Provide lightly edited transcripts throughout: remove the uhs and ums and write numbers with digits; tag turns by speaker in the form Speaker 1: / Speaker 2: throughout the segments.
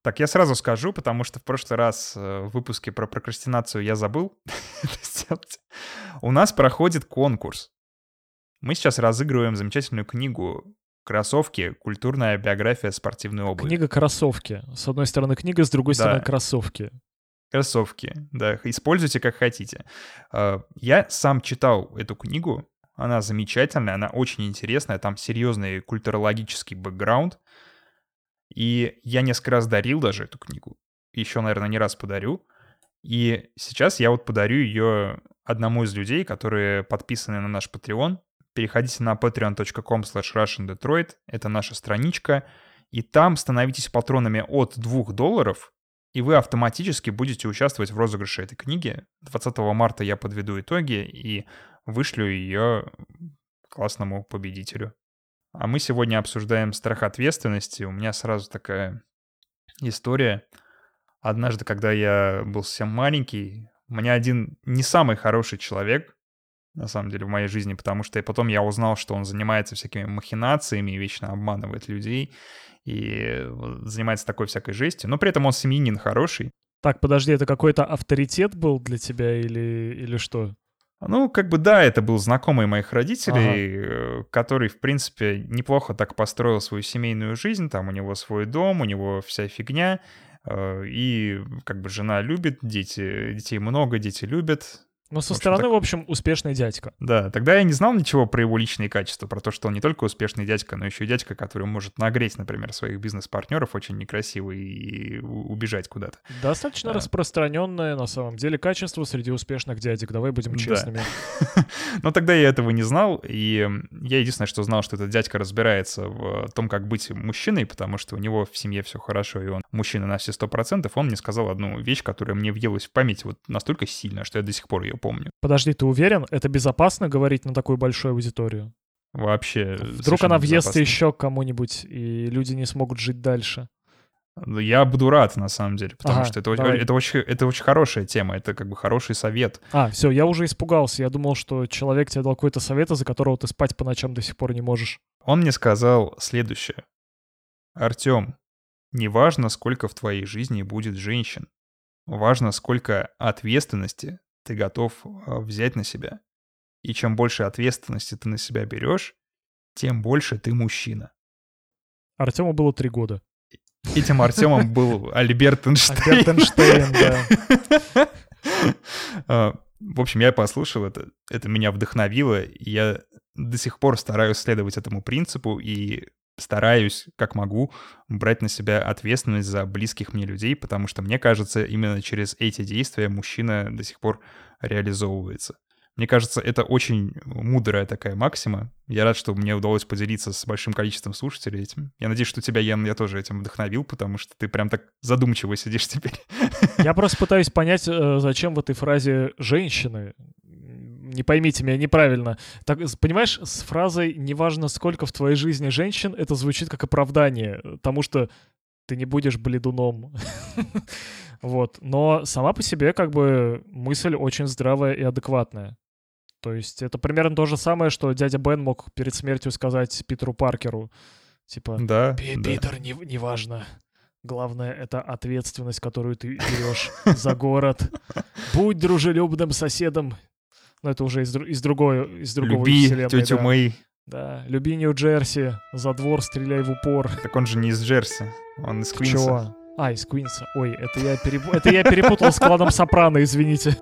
Speaker 1: Так, я сразу скажу, потому что в прошлый раз в выпуске про прокрастинацию я забыл это сделать. У нас проходит конкурс. Мы сейчас разыгрываем замечательную книгу «Кроссовки. Культурная биография спортивной обуви».
Speaker 2: Книга «Кроссовки». С одной стороны книга, с другой
Speaker 1: Да.
Speaker 2: стороны кроссовки.
Speaker 1: Кроссовки, да, используйте как хотите. Я сам читал эту книгу, она замечательная, она очень интересная, там серьезный культурологический бэкграунд. И я несколько раз дарил даже эту книгу. Еще, наверное, не раз подарю. И сейчас я вот подарю ее одному из людей, которые подписаны на наш Patreon. Переходите на patreon.com/RussianDetroit. Это наша страничка. И там становитесь патронами от $2, и вы автоматически будете участвовать в розыгрыше этой книги. 20 марта я подведу итоги и вышлю ее классному победителю. А мы сегодня обсуждаем страх ответственности. У меня сразу такая история. Однажды, когда я был совсем маленький, у меня один не самый хороший человек, на самом деле, в моей жизни, потому что потом я узнал, что он занимается всякими махинациями и вечно обманывает людей, и занимается такой всякой жестью. Но при этом он семьянин хороший.
Speaker 2: Так, подожди, это какой-то авторитет был для тебя или что?
Speaker 1: Ну, как бы да, это был знакомый моих родителей, который, в принципе, неплохо так построил свою семейную жизнь. Там у него свой дом, у него вся фигня. И как бы жена любит, детей много, дети любят.
Speaker 2: Ну, со стороны, в общем, успешный дядька.
Speaker 1: Да, тогда я не знал ничего про его личные качества, про то, что он не только успешный дядька, но еще и дядька, который может нагреть, например, своих бизнес-партнеров очень некрасиво и убежать куда-то.
Speaker 2: Достаточно распространенное, на самом деле, качество среди успешных дядек, давай будем честными.
Speaker 1: Но тогда я этого не знал, и я единственное, что знал, что этот дядька разбирается в том, как быть мужчиной, потому что у него в семье все хорошо, и он мужчина на все 100%. Он мне сказал одну вещь, которая мне въелась в память вот настолько сильно, что я до сих пор ее помню.
Speaker 2: Подожди, ты уверен, это безопасно говорить на такую большую аудиторию?
Speaker 1: Вообще.
Speaker 2: Вдруг она въестся еще к кому-нибудь, и люди не смогут жить дальше.
Speaker 1: Я буду рад, на самом деле, потому что это
Speaker 2: давай.
Speaker 1: очень хорошая тема, это как бы хороший совет.
Speaker 2: Все, я уже испугался. Я думал, что человек тебе дал какой-то совет, из-за которого ты спать по ночам до сих пор не можешь.
Speaker 1: Он мне сказал следующее. Артем, не важно, сколько в твоей жизни будет женщин. Важно, сколько ответственности ты готов взять на себя. И чем больше ответственности ты на себя берешь, тем больше ты мужчина.
Speaker 2: Артему было 3 года.
Speaker 1: Этим Артемом был Альберт Эйнштейн.
Speaker 2: Альберт Эйнштейн,
Speaker 1: да. В общем, я послушал это меня вдохновило, и я до сих пор стараюсь следовать этому принципу и стараюсь, как могу, брать на себя ответственность за близких мне людей, потому что, мне кажется, именно через эти действия мужчина до сих пор реализовывается. Мне кажется, это очень мудрая такая максима. Я рад, что мне удалось поделиться с большим количеством слушателей этим. Я надеюсь, что тебя, Ян, я тоже этим вдохновил, потому что ты прям так задумчиво сидишь теперь.
Speaker 2: Я просто пытаюсь понять, зачем в этой фразе «женщины». Не поймите меня неправильно. Так, понимаешь, с фразой «неважно, сколько в твоей жизни женщин» это звучит как оправдание тому, что ты не будешь бледуном. Вот. Но сама по себе как бы мысль очень здравая и адекватная. То есть это примерно то же самое, что дядя Бен мог перед смертью сказать Питеру Паркеру. Типа,
Speaker 1: да,
Speaker 2: Питер, неважно. Главное — это ответственность, которую ты берешь за город. Будь дружелюбным соседом. Но это уже из другого
Speaker 1: Люби
Speaker 2: вселенной.
Speaker 1: тетю
Speaker 2: да.
Speaker 1: Мэй.
Speaker 2: Да, люби Нью-Джерси, за двор стреляй в упор.
Speaker 1: Так он же не из Джерси, он из Квинса.
Speaker 2: Чего? Из Квинса. Ой, это я перепутал с кланом Сопрано, извините.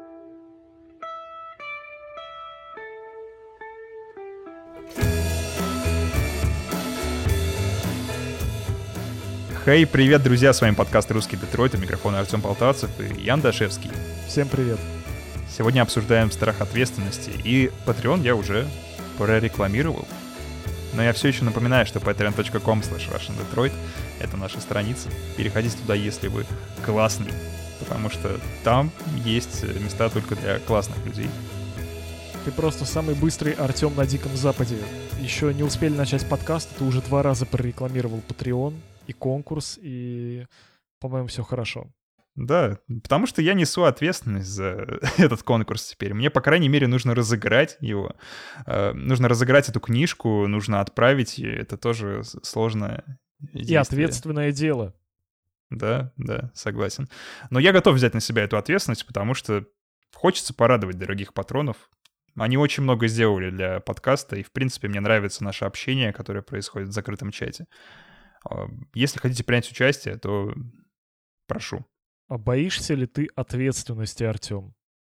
Speaker 1: Хей, привет, друзья, с вами подкаст «Русский Детройт», у микрофона Артем Полтавцев и Ян Дашевский.
Speaker 2: Всем привет.
Speaker 1: Сегодня обсуждаем страх ответственности, и Patreon я уже прорекламировал. Но я все еще напоминаю, что patreon.com/RussianDetroit — это наша страница. Переходите туда, если вы классный, потому что там есть места только для классных людей.
Speaker 2: Ты просто самый быстрый Артем на Диком Западе. Еще не успели начать подкаст, ты уже 2 раза прорекламировал Patreon и конкурс, и, по-моему, все хорошо.
Speaker 1: Да, потому что я несу ответственность за этот конкурс теперь. Мне, по крайней мере, нужно разыграть его. Нужно разыграть эту книжку, нужно отправить ее. Это тоже сложное действие.
Speaker 2: И ответственное дело.
Speaker 1: Да, согласен. Но я готов взять на себя эту ответственность, потому что хочется порадовать дорогих патронов. Они очень много сделали для подкаста, и, в принципе, мне нравится наше общение, которое происходит в закрытом чате. Если хотите принять участие, то прошу.
Speaker 2: А боишься ли ты ответственности, Артем?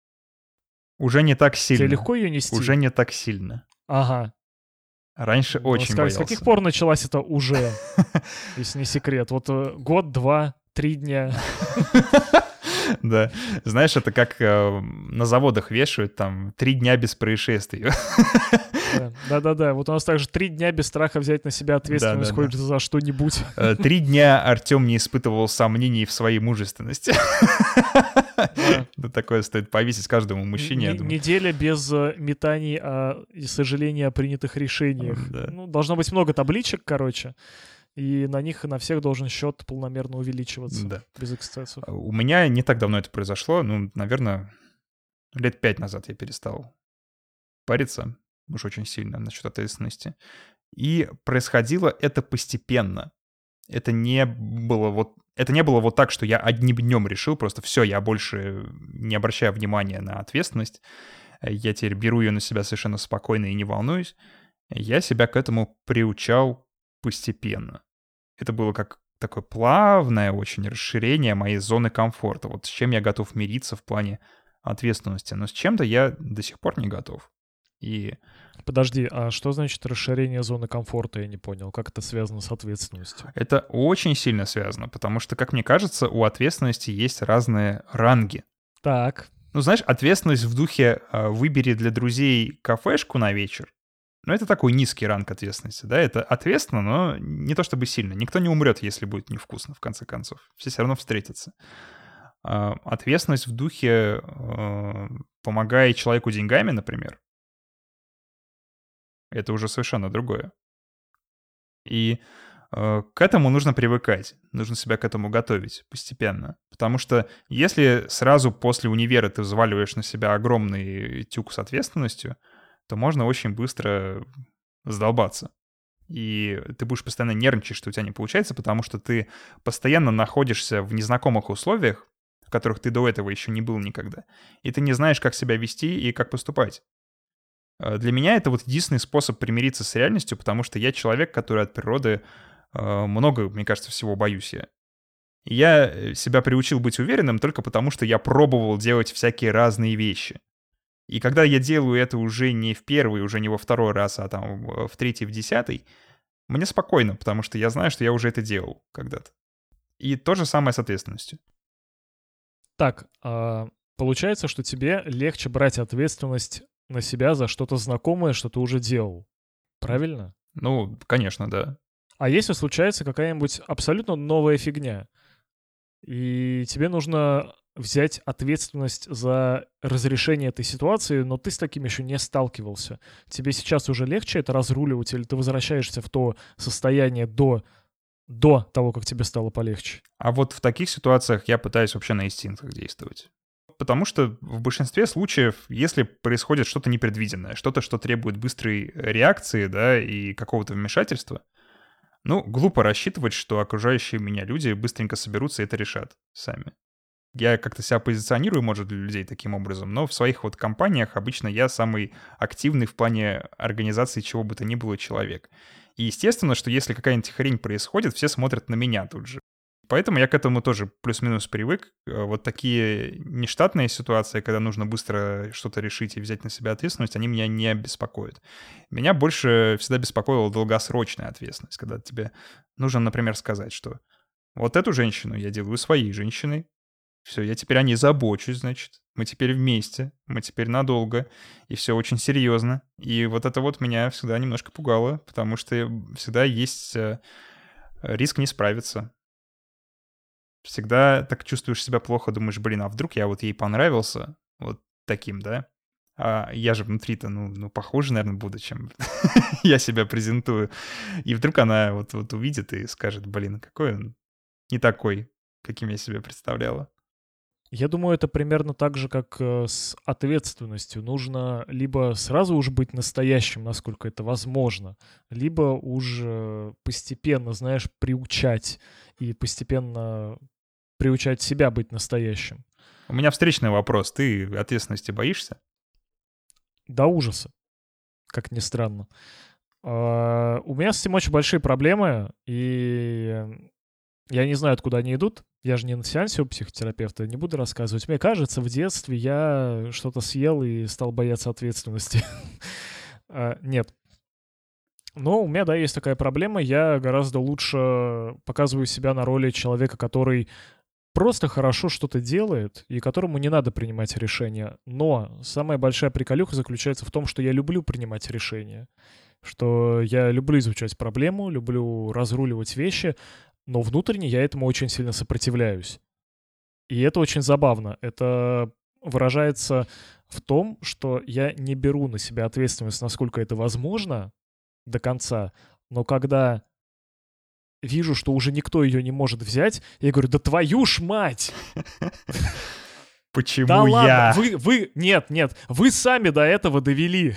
Speaker 1: Уже не так сильно.
Speaker 2: Тебе легко ее нести?
Speaker 1: Уже не так сильно.
Speaker 2: Ага.
Speaker 1: Раньше очень боялся.
Speaker 2: С каких пор началась это уже, если не секрет? Вот год, 2, 3 дня.
Speaker 1: Да. Знаешь, это как на заводах вешают, там, 3 дня без происшествий.
Speaker 2: Да. Вот у нас также 3 дня без страха взять на себя ответственность хоть за что-нибудь.
Speaker 1: 3 дня Артем не испытывал сомнений в своей мужественности. Да, такое стоит повесить каждому мужчине, я думаю.
Speaker 2: Неделя без метаний и сожаления о принятых решениях. Ну, должно быть много табличек, короче. И на них на всех должен счет полномерно увеличиваться.
Speaker 1: Да.
Speaker 2: Без эксцессов.
Speaker 1: У меня не так давно это произошло. Ну, наверное, лет 5 назад я перестал париться. Уж очень сильно насчет ответственности. И происходило это постепенно. Это не было вот так, что я одним днем решил, просто все, я больше не обращаю внимания на ответственность. Я теперь беру ее на себя совершенно спокойно и не волнуюсь. Я себя к этому приучал постепенно. Это было как такое плавное очень расширение моей зоны комфорта. Вот с чем я готов мириться в плане ответственности. Но с чем-то я до сих пор не готов. И...
Speaker 2: Подожди, а что значит расширение зоны комфорта? Я не понял. Как это связано с ответственностью?
Speaker 1: Это очень сильно связано, потому что, как мне кажется, у ответственности есть разные ранги.
Speaker 2: Так.
Speaker 1: Ну, знаешь, ответственность в духе «выбери для друзей кафешку на вечер». Ну, это такой низкий ранг ответственности, да? Это ответственно, но не то чтобы сильно. Никто не умрет, если будет невкусно, в конце концов. Все равно встретятся. Ответственность в духе «помогай человеку деньгами», например, это уже совершенно другое. И к этому нужно привыкать, нужно себя к этому готовить постепенно. Потому что если сразу после универа ты взваливаешь на себя огромный тюк с ответственностью, то можно очень быстро задолбаться. И ты будешь постоянно нервничать, что у тебя не получается, потому что ты постоянно находишься в незнакомых условиях, в которых ты до этого еще не был никогда. И ты не знаешь, как себя вести и как поступать. Для меня это вот единственный способ примириться с реальностью, потому что я человек, который от природы много, мне кажется, всего боюсь я. И я себя приучил быть уверенным только потому, что я пробовал делать всякие разные вещи. И когда я делаю это уже не в первый, уже не во второй раз, а там в третий, в 10, мне спокойно, потому что я знаю, что я уже это делал когда-то. И то же самое с ответственностью.
Speaker 2: Так, получается, что тебе легче брать ответственность на себя за что-то знакомое, что ты уже делал. Правильно?
Speaker 1: Ну, конечно, да.
Speaker 2: А если случается какая-нибудь абсолютно новая фигня, и тебе нужно взять ответственность за разрешение этой ситуации, но ты с таким еще не сталкивался. Тебе сейчас уже легче это разруливать, или ты возвращаешься в то состояние до того, как тебе стало полегче?
Speaker 1: А вот в таких ситуациях я пытаюсь вообще на инстинктах действовать. Потому что в большинстве случаев, если происходит что-то непредвиденное, что-то, что требует быстрой реакции, да, и какого-то вмешательства, ну, глупо рассчитывать, что окружающие меня люди быстренько соберутся и это решат сами. Я как-то себя позиционирую, может, для людей таким образом, но в своих вот компаниях обычно я самый активный в плане организации чего бы то ни было человек. И естественно, что если какая-нибудь хрень происходит, все смотрят на меня тут же. Поэтому я к этому тоже плюс-минус привык. Вот такие нештатные ситуации, когда нужно быстро что-то решить и взять на себя ответственность, они меня не беспокоят. Меня больше всегда беспокоила долгосрочная ответственность, когда тебе нужно, например, сказать, что вот эту женщину я делаю своей женщиной, все, я теперь о ней забочусь, значит, мы теперь вместе, мы теперь надолго, и все очень серьезно. И вот это вот меня всегда немножко пугало, потому что всегда есть риск не справиться. Всегда так чувствуешь себя плохо, думаешь, блин, а вдруг я вот ей понравился вот таким, да? А я же внутри-то, ну похуже, наверное, буду, чем я себя презентую. И вдруг она вот увидит и скажет, блин, какой он не такой, каким я себе представляла.
Speaker 2: Я думаю, это примерно так же, как с ответственностью. Нужно либо сразу уж быть настоящим, насколько это возможно, либо уже постепенно, знаешь, приучать и постепенно приучать себя быть настоящим.
Speaker 1: У меня встречный вопрос. Ты ответственности боишься?
Speaker 2: До ужаса, как ни странно. У меня с этим очень большие проблемы, и я не знаю, откуда они идут. Я же не на сеансе у психотерапевта, не буду рассказывать. Мне кажется, в детстве я что-то съел и стал бояться ответственности. Нет. Но у меня, да, есть такая проблема. Я гораздо лучше показываю себя на роли человека, который просто хорошо что-то делает и которому не надо принимать решения. Но самая большая приколюха заключается в том, что я люблю принимать решения. Что я люблю изучать проблему, люблю разруливать вещи, но внутренне я этому очень сильно сопротивляюсь. И это очень забавно. Это выражается в том, что я не беру на себя ответственность, насколько это возможно, до конца, но когда вижу, что уже никто ее не может взять, я говорю, да твою ж мать! Да
Speaker 1: Почему
Speaker 2: ладно,
Speaker 1: я?
Speaker 2: нет, вы сами до этого довели.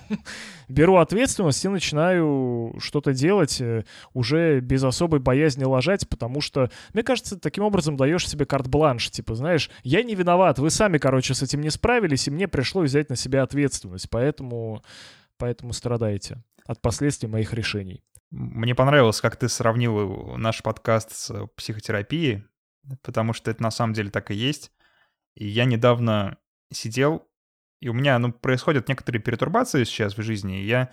Speaker 2: Беру ответственность и начинаю что-то делать уже без особой боязни лажать, потому что, мне кажется, таким образом даешь себе карт-бланш, типа, знаешь, я не виноват, вы сами, короче, с этим не справились, и мне пришлось взять на себя ответственность, поэтому страдаете от последствий моих решений.
Speaker 1: Мне понравилось, как ты сравнил наш подкаст с психотерапией, потому что это на самом деле так и есть. И я недавно сидел, и у меня, происходят некоторые пертурбации сейчас в жизни, и я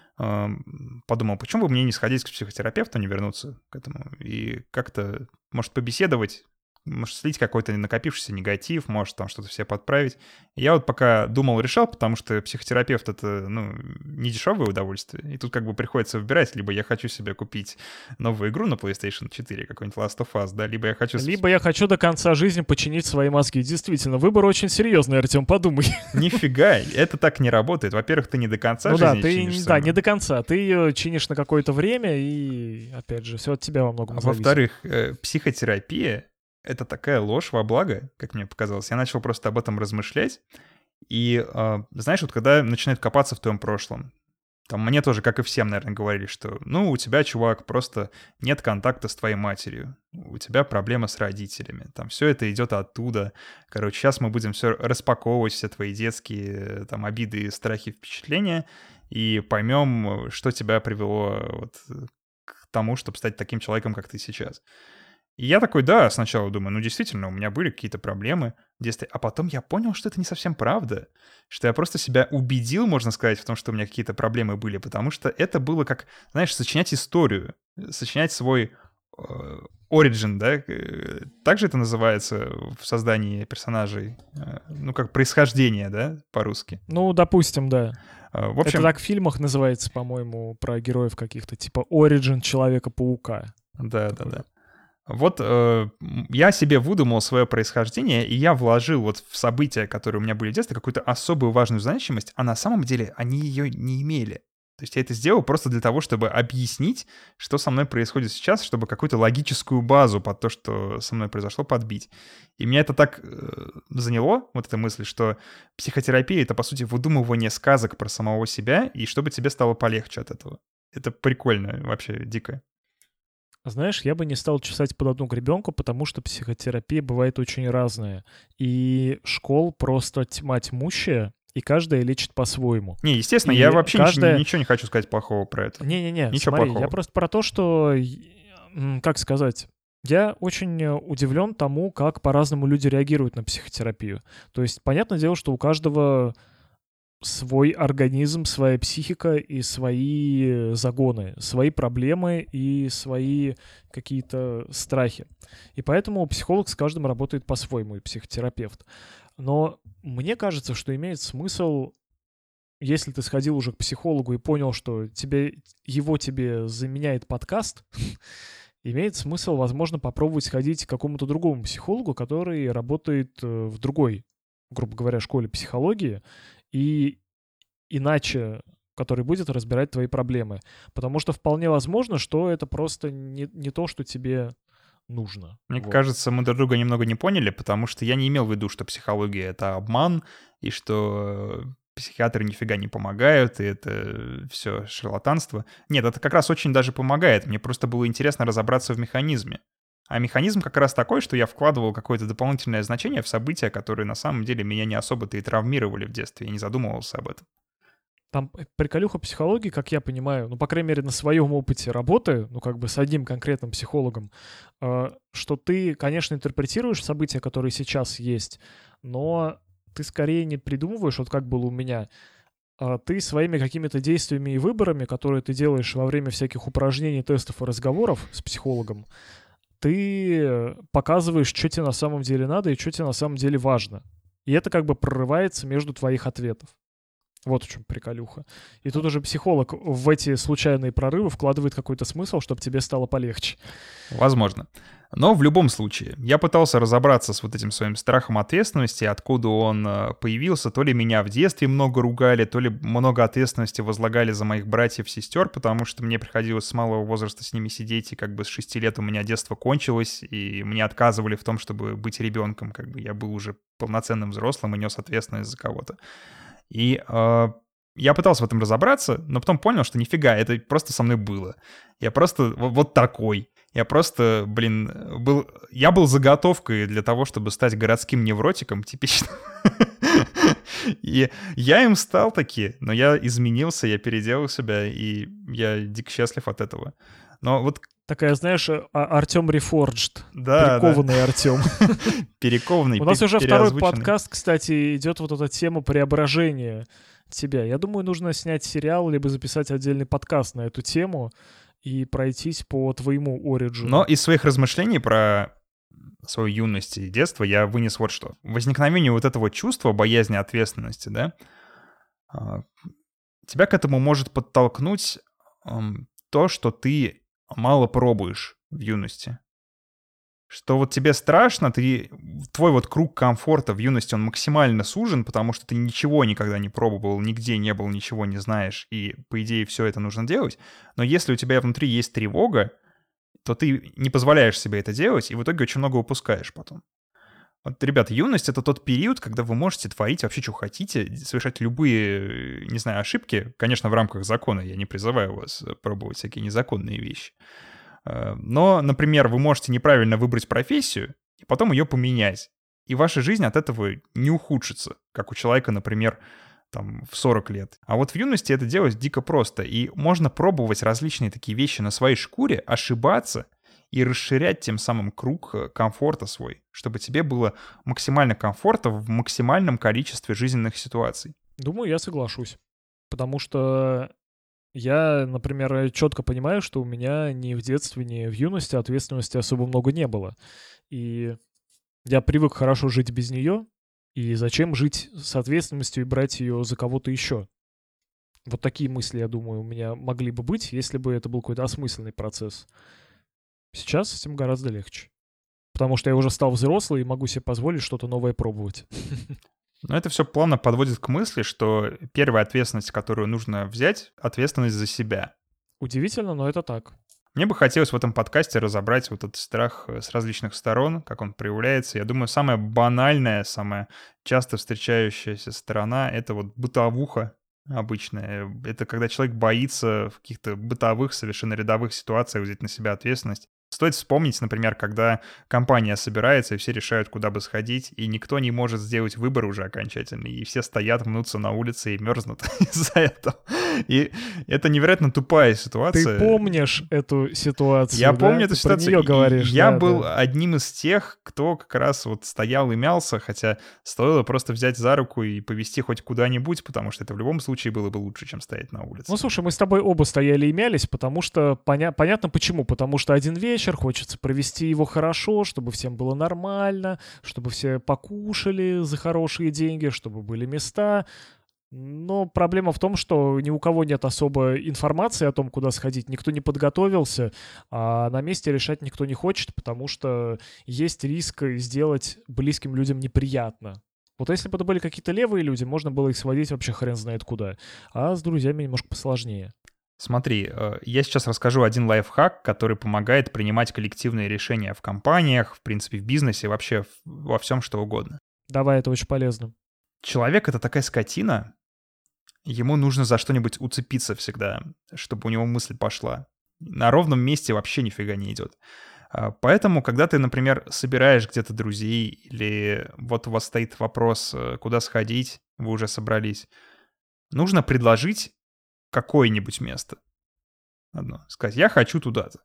Speaker 1: подумал, почему бы мне не сходить к психотерапевту, не вернуться к этому, и как-то, может, побеседовать, может, слить какой-то накопившийся негатив, может, там что-то все подправить. И я вот пока думал, решал, потому что психотерапевт — это, не дешевое удовольствие. И тут как бы приходится выбирать, либо я хочу себе купить новую игру на PlayStation 4, какой-нибудь Last of Us, да, либо я хочу...
Speaker 2: Либо я хочу до конца жизни починить свои мозги. Действительно, выбор очень серьезный, Артем, подумай.
Speaker 1: Нифига, это так не работает. Во-первых, ты не до конца жизни чинишь
Speaker 2: да, не до конца. Ты ее чинишь на какое-то время, и, опять же, все от тебя во многом зависит.
Speaker 1: Во-вторых, психотерапия — это такая ложь во благо, как мне показалось. Я начал просто об этом размышлять. И, знаешь, вот когда начинают копаться в твоем прошлом, там мне тоже, как и всем, наверное, говорили, что, у тебя, чувак, просто нет контакта с твоей матерью, у тебя проблемы с родителями, там все это идет оттуда. Короче, сейчас мы будем все распаковывать, все твои детские там обиды, страхи, впечатления, и поймем, что тебя привело вот к тому, чтобы стать таким человеком, как ты сейчас. И я такой, да, сначала думаю, действительно, у меня были какие-то проблемы в детстве, а потом я понял, что это не совсем правда, что я просто себя убедил, можно сказать, в том, что у меня какие-то проблемы были, потому что это было как, знаешь, сочинять историю, сочинять свой origin, да, так же это называется в создании персонажей, как происхождение, да, по-русски.
Speaker 2: Допустим, да.
Speaker 1: В общем,
Speaker 2: это так в фильмах называется, по-моему, про героев каких-то, типа origin Человека-паука.
Speaker 1: Да. Вот я себе выдумал свое происхождение, и я вложил вот в события, которые у меня были в детстве, какую-то особую важную значимость, а на самом деле они ее не имели. То есть я это сделал просто для того, чтобы объяснить, что со мной происходит сейчас, чтобы какую-то логическую базу под то, что со мной произошло, подбить. И меня это так заняло, вот эта мысль, что психотерапия — это, по сути, выдумывание сказок про самого себя, и чтобы тебе стало полегче от этого. Это прикольно, вообще дико.
Speaker 2: Знаешь, я бы не стал чесать под одну гребенку, потому что психотерапия бывает очень разная. И школ просто тьма тьмущая, и каждая лечит по-своему.
Speaker 1: Не, естественно,
Speaker 2: и
Speaker 1: я вообще ничего не хочу сказать плохого про это.
Speaker 2: Не-не-не,
Speaker 1: ничего
Speaker 2: смотри,
Speaker 1: плохого.
Speaker 2: Я просто про то, что, как сказать, я очень удивлен тому, как по-разному люди реагируют на психотерапию. То есть, понятное дело, что у каждого свой организм, своя психика и свои загоны, свои проблемы и свои какие-то страхи. И поэтому психолог с каждым работает по-своему, и психотерапевт. Но мне кажется, что имеет смысл, если ты сходил уже к психологу и понял, что его тебе заменяет подкаст, имеет смысл, возможно, попробовать сходить к какому-то другому психологу, который работает в другой, грубо говоря, школе психологии, и иначе, который будет разбирать твои проблемы. Потому что вполне возможно, что это просто не то, что тебе нужно.
Speaker 1: Мне
Speaker 2: Вот.
Speaker 1: кажется, мы друг друга немного не поняли, потому что я не имел в виду, что психология — это обман, и что психиатры нифига не помогают, и это все шарлатанство. Нет, это как раз очень даже помогает. Мне просто было интересно разобраться в механизме. А механизм как раз такой, что я вкладывал какое-то дополнительное значение в события, которые на самом деле меня не особо-то и травмировали в детстве. Я не задумывался об этом.
Speaker 2: Там приколюха психологии, как я понимаю, ну, по крайней мере, на своем опыте работы, ну, как бы с одним конкретным психологом, что ты, конечно, интерпретируешь события, которые сейчас есть, но ты скорее не придумываешь, вот как было у меня, ты своими какими-то действиями и выборами, которые ты делаешь во время всяких упражнений, тестов и разговоров с психологом, ты показываешь, что тебе на самом деле надо и что тебе на самом деле важно. И это как бы прорывается между твоих ответов. Вот в чем приколюха. И тут уже психолог в эти случайные прорывы вкладывает какой-то смысл, чтобы тебе стало полегче.
Speaker 1: Возможно. Но в любом случае, я пытался разобраться с вот этим своим страхом ответственности, откуда он появился. То ли меня в детстве много ругали, то ли много ответственности возлагали за моих братьев-сестер, потому что мне приходилось с малого возраста с ними сидеть, и как бы с 6 лет у меня детство кончилось, и мне отказывали в том, чтобы быть ребенком. Как бы я был уже полноценным взрослым и нес ответственность за кого-то. И я пытался в этом разобраться, но потом понял, что нифига, это просто со мной было. Я просто вот такой. Я просто, я был заготовкой для того, чтобы стать городским невротиком, типично. И я им стал таки, но я изменился, я переделал себя, и я дико счастлив от этого. Но вот...
Speaker 2: Такая, знаешь, Артем Reforged.
Speaker 1: Да,
Speaker 2: перекованный
Speaker 1: да.
Speaker 2: Артем.
Speaker 1: Перекованный,
Speaker 2: У нас уже второй
Speaker 1: переозвученный.
Speaker 2: подкаст, кстати, идет вот эта тема преображения тебя. Я думаю, нужно снять сериал, либо записать отдельный подкаст на эту тему и пройтись по твоему оригину.
Speaker 1: Но из своих размышлений про свою юность и детство я вынес вот что. Возникновение вот этого чувства боязни ответственности, да, тебя к этому может подтолкнуть то, что ты мало пробуешь в юности. Что вот тебе страшно, твой вот круг комфорта в юности, он максимально сужен, потому что ты ничего никогда не пробовал, нигде не был, ничего не знаешь, и, по идее, все это нужно делать. Но если у тебя внутри есть тревога, то ты не позволяешь себе это делать, и в итоге очень много упускаешь потом. Вот, ребят, юность — это тот период, когда вы можете творить вообще, что хотите, совершать любые, не знаю, ошибки, конечно, в рамках закона. Я не призываю вас пробовать всякие незаконные вещи. Но, например, вы можете неправильно выбрать профессию и потом ее поменять. И ваша жизнь от этого не ухудшится, как у человека, например, там, в 40 лет. А вот в юности это делать дико просто. И можно пробовать различные такие вещи на своей шкуре, ошибаться и расширять тем самым круг комфорта свой, чтобы тебе было максимально комфортно в максимальном количестве жизненных ситуаций.
Speaker 2: Думаю, я соглашусь. Потому что я, например, четко понимаю, что у меня ни в детстве, ни в юности ответственности особо много не было. И я привык хорошо жить без нее, и зачем жить с ответственностью и брать ее за кого-то еще? Вот такие мысли, я думаю, у меня могли бы быть, если бы это был какой-то осмысленный процесс. Сейчас с этим гораздо легче. Потому что я уже стал взрослый и могу себе позволить что-то новое пробовать.
Speaker 1: Но это все плавно подводит к мысли, что первая ответственность, которую нужно взять, ответственность за себя.
Speaker 2: Удивительно, но это так.
Speaker 1: Мне бы хотелось в этом подкасте разобрать вот этот страх с различных сторон, как он проявляется. Я думаю, самая банальная, самая часто встречающаяся сторона — это вот бытовуха обычная. Это когда человек боится в каких-то бытовых, совершенно рядовых ситуациях взять на себя ответственность. Стоит вспомнить, например, когда компания собирается, и все решают, куда бы сходить, и никто не может сделать выбор уже окончательный, и все стоят, мнутся на улице и мерзнут из-за этого. И это невероятно тупая ситуация.
Speaker 2: Ты помнишь эту ситуацию,
Speaker 1: Я
Speaker 2: да?
Speaker 1: помню эту
Speaker 2: Ты про
Speaker 1: ситуацию.
Speaker 2: неё говоришь.
Speaker 1: Я
Speaker 2: да,
Speaker 1: был
Speaker 2: да.
Speaker 1: одним из тех, кто как раз вот стоял и мялся, хотя стоило просто взять за руку и повезти хоть куда-нибудь, потому что это в любом случае было бы лучше, чем стоять на улице.
Speaker 2: Ну, слушай, мы с тобой оба стояли и мялись, потому что понятно почему. Потому что один вечер, хочется провести его хорошо, чтобы всем было нормально, чтобы все покушали за хорошие деньги, чтобы были места. Но проблема в том, что ни у кого нет особо информации о том, куда сходить, никто не подготовился, а на месте решать никто не хочет, потому что есть риск сделать близким людям неприятно. Вот если бы это были какие-то левые люди, можно было их сводить вообще хрен знает куда. А с друзьями немножко посложнее.
Speaker 1: Смотри, я сейчас расскажу один лайфхак, который помогает принимать коллективные решения в компаниях, в принципе, в бизнесе, вообще во всем, что угодно.
Speaker 2: Давай, это очень полезно.
Speaker 1: Человек — это такая скотина, ему нужно за что-нибудь уцепиться всегда, чтобы у него мысль пошла. На ровном месте вообще нифига не идет. Поэтому, когда ты, например, собираешь где-то друзей, или вот у вас стоит вопрос, куда сходить, вы уже собрались, нужно предложить какое-нибудь место. Одно. Сказать, я хочу туда-то.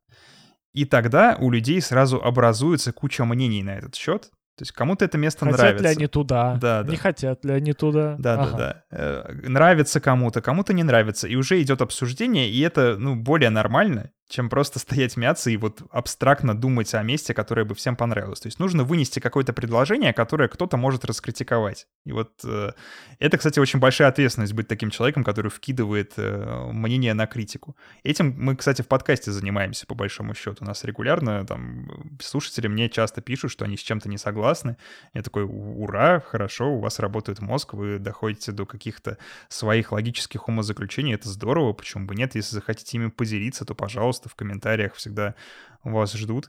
Speaker 1: И тогда у людей сразу образуется куча мнений на этот счет. То есть кому-то это место
Speaker 2: Хотят
Speaker 1: нравится.
Speaker 2: ли они туда?
Speaker 1: Да,
Speaker 2: Не
Speaker 1: да.
Speaker 2: хотят ли они туда?
Speaker 1: Да. Нравится кому-то, кому-то не нравится. И уже идет обсуждение, и это, более нормально, чем просто стоять мяться и вот абстрактно думать о месте, которое бы всем понравилось. То есть нужно вынести какое-то предложение, которое кто-то может раскритиковать. И вот это, кстати, очень большая ответственность быть таким человеком, который вкидывает мнение на критику. Этим мы, кстати, в подкасте занимаемся, по большому счету. У нас регулярно там слушатели мне часто пишут, что они с чем-то не согласны. Я такой, ура, хорошо, у вас работает мозг, вы доходите до каких-то своих логических умозаключений, это здорово, почему бы нет, если захотите ими поделиться, то, пожалуйста, в комментариях всегда вас ждут.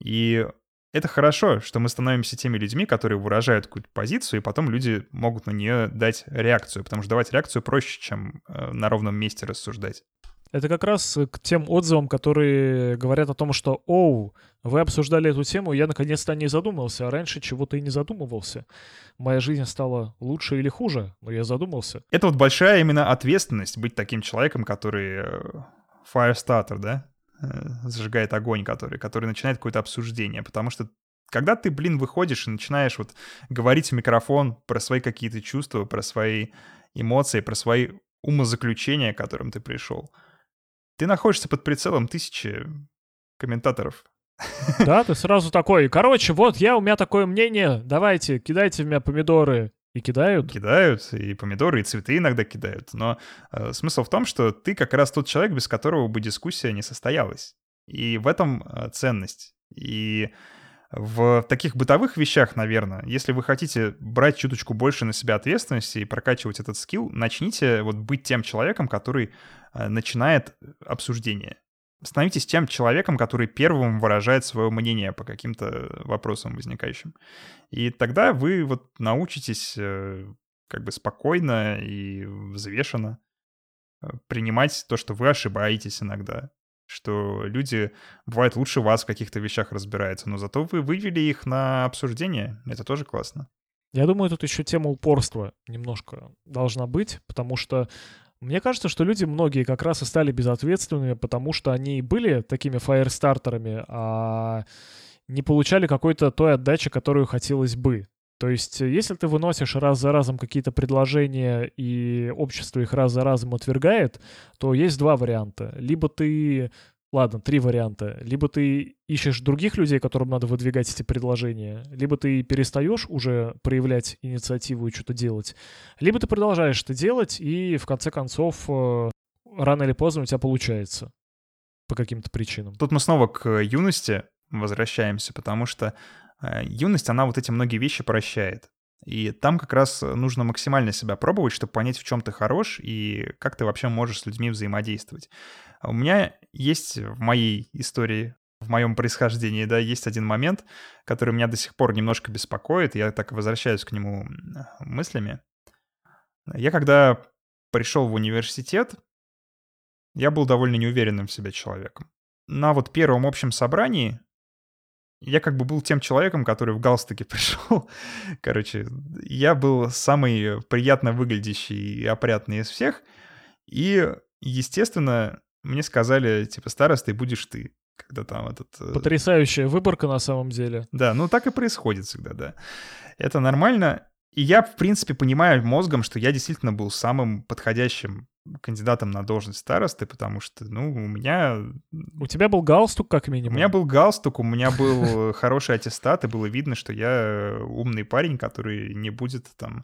Speaker 1: И это хорошо, что мы становимся теми людьми, которые выражают какую-то позицию, и потом люди могут на нее дать реакцию, потому что давать реакцию проще, чем на ровном месте рассуждать.
Speaker 2: Это как раз к тем отзывам, которые говорят о том, что «Оу, вы обсуждали эту тему, я наконец-то не задумался, а раньше чего-то и не задумывался. Моя жизнь стала лучше или хуже, но я задумался».
Speaker 1: Это вот большая именно ответственность быть таким человеком, который firestarter, да? Зажигает огонь, который начинает какое-то обсуждение, потому что когда ты, выходишь и начинаешь вот говорить в микрофон про свои какие-то чувства, про свои эмоции, про свои умозаключения, к которым ты пришел, ты находишься под прицелом тысячи комментаторов.
Speaker 2: Да, ты сразу такой, короче, вот у меня такое мнение, давайте, кидайте в меня помидоры. И кидают?
Speaker 1: Кидают, и помидоры, и цветы иногда кидают. Но смысл в том, что ты как раз тот человек, без которого бы дискуссия не состоялась. И в этом ценность. И в таких бытовых вещах, наверное, если вы хотите брать чуточку больше на себя ответственности и прокачивать этот скилл, начните вот быть тем человеком, который начинает обсуждение. Становитесь тем человеком, который первым выражает свое мнение по каким-то вопросам возникающим. И тогда вы вот научитесь как бы спокойно и взвешенно принимать то, что вы ошибаетесь иногда, что люди, бывает, лучше вас в каких-то вещах разбираются, но зато вы вывели их на обсуждение. Это тоже классно.
Speaker 2: Я думаю, тут еще тема упорства немножко должна быть, потому что мне кажется, что люди многие как раз и стали безответственными, потому что они были такими фаерстартерами, а не получали какой-то той отдачи, которую хотелось бы. То есть, если ты выносишь раз за разом какие-то предложения, и общество их раз за разом отвергает, то есть два варианта. Либо ты... Ладно, три варианта. Либо ты ищешь других людей, которым надо выдвигать эти предложения, либо ты перестаешь уже проявлять инициативу и что-то делать, либо ты продолжаешь это делать, и в конце концов рано или поздно у тебя получается по каким-то причинам.
Speaker 1: Тут мы снова к юности возвращаемся, потому что юность, она вот эти многие вещи прощает. И там как раз нужно максимально себя пробовать, чтобы понять, в чем ты хорош и как ты вообще можешь с людьми взаимодействовать. У меня есть в моей истории, в моем происхождении, да, есть один момент, который меня до сих пор немножко беспокоит. Я так возвращаюсь к нему мыслями. Я когда пришел в университет, я был довольно неуверенным в себе человеком. На вот первом общем собрании я как бы был тем человеком, который в галстуке пришел. Короче, я был самый приятно выглядящий и опрятный из всех. И, естественно, мне сказали, типа, старостой будешь ты. Когда там этот...
Speaker 2: Потрясающая выборка на самом деле.
Speaker 1: Да, так и происходит всегда, да. Это нормально. И я, в принципе, понимаю мозгом, что я действительно был самым подходящим кандидатом на должность старосты, потому что, у меня...
Speaker 2: У тебя был галстук, как минимум.
Speaker 1: У меня был галстук, у меня был хороший аттестат, и было видно, что я умный парень, который не будет там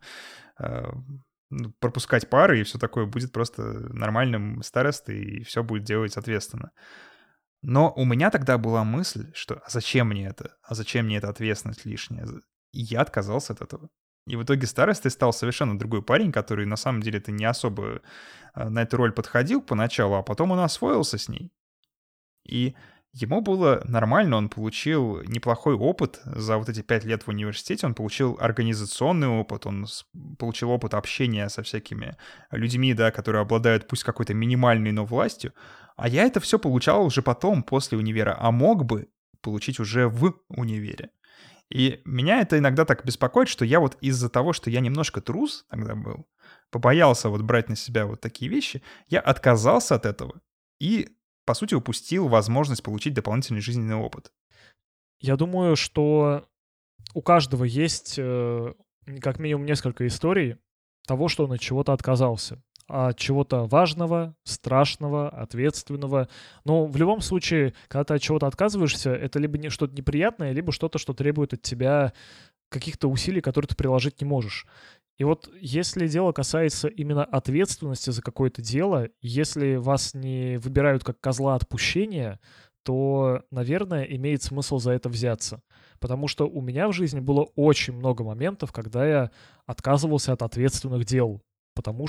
Speaker 1: пропускать пары и все такое, будет просто нормальным старостой, и все будет делать ответственно. Но у меня тогда была мысль, что а зачем мне это? А зачем мне эта ответственность лишняя? И я отказался от этого. И в итоге старостой стал совершенно другой парень, который на самом деле-то не особо на эту роль подходил поначалу, а потом он освоился с ней. И ему было нормально, он получил неплохой опыт за вот эти 5 лет в университете, он получил организационный опыт, он получил опыт общения со всякими людьми, да, которые обладают пусть какой-то минимальной, но властью. А я это все получал уже потом, после универа, а мог бы получить уже в универе. И меня это иногда так беспокоит, что я вот из-за того, что я немножко трус тогда был, побоялся вот брать на себя вот такие вещи, я отказался от этого и, по сути, упустил возможность получить дополнительный жизненный опыт.
Speaker 2: Я думаю, что у каждого есть как минимум несколько историй того, что он от чего-то отказался. От чего-то важного, страшного, ответственного. Но в любом случае, когда ты от чего-то отказываешься, это либо что-то неприятное, либо что-то, что требует от тебя каких-то усилий, которые ты приложить не можешь. И вот если дело касается именно ответственности за какое-то дело, если вас не выбирают как козла отпущения, то, наверное, имеет смысл за это взяться. Потому что у меня в жизни было очень много моментов, когда я отказывался от ответственных дел. Потому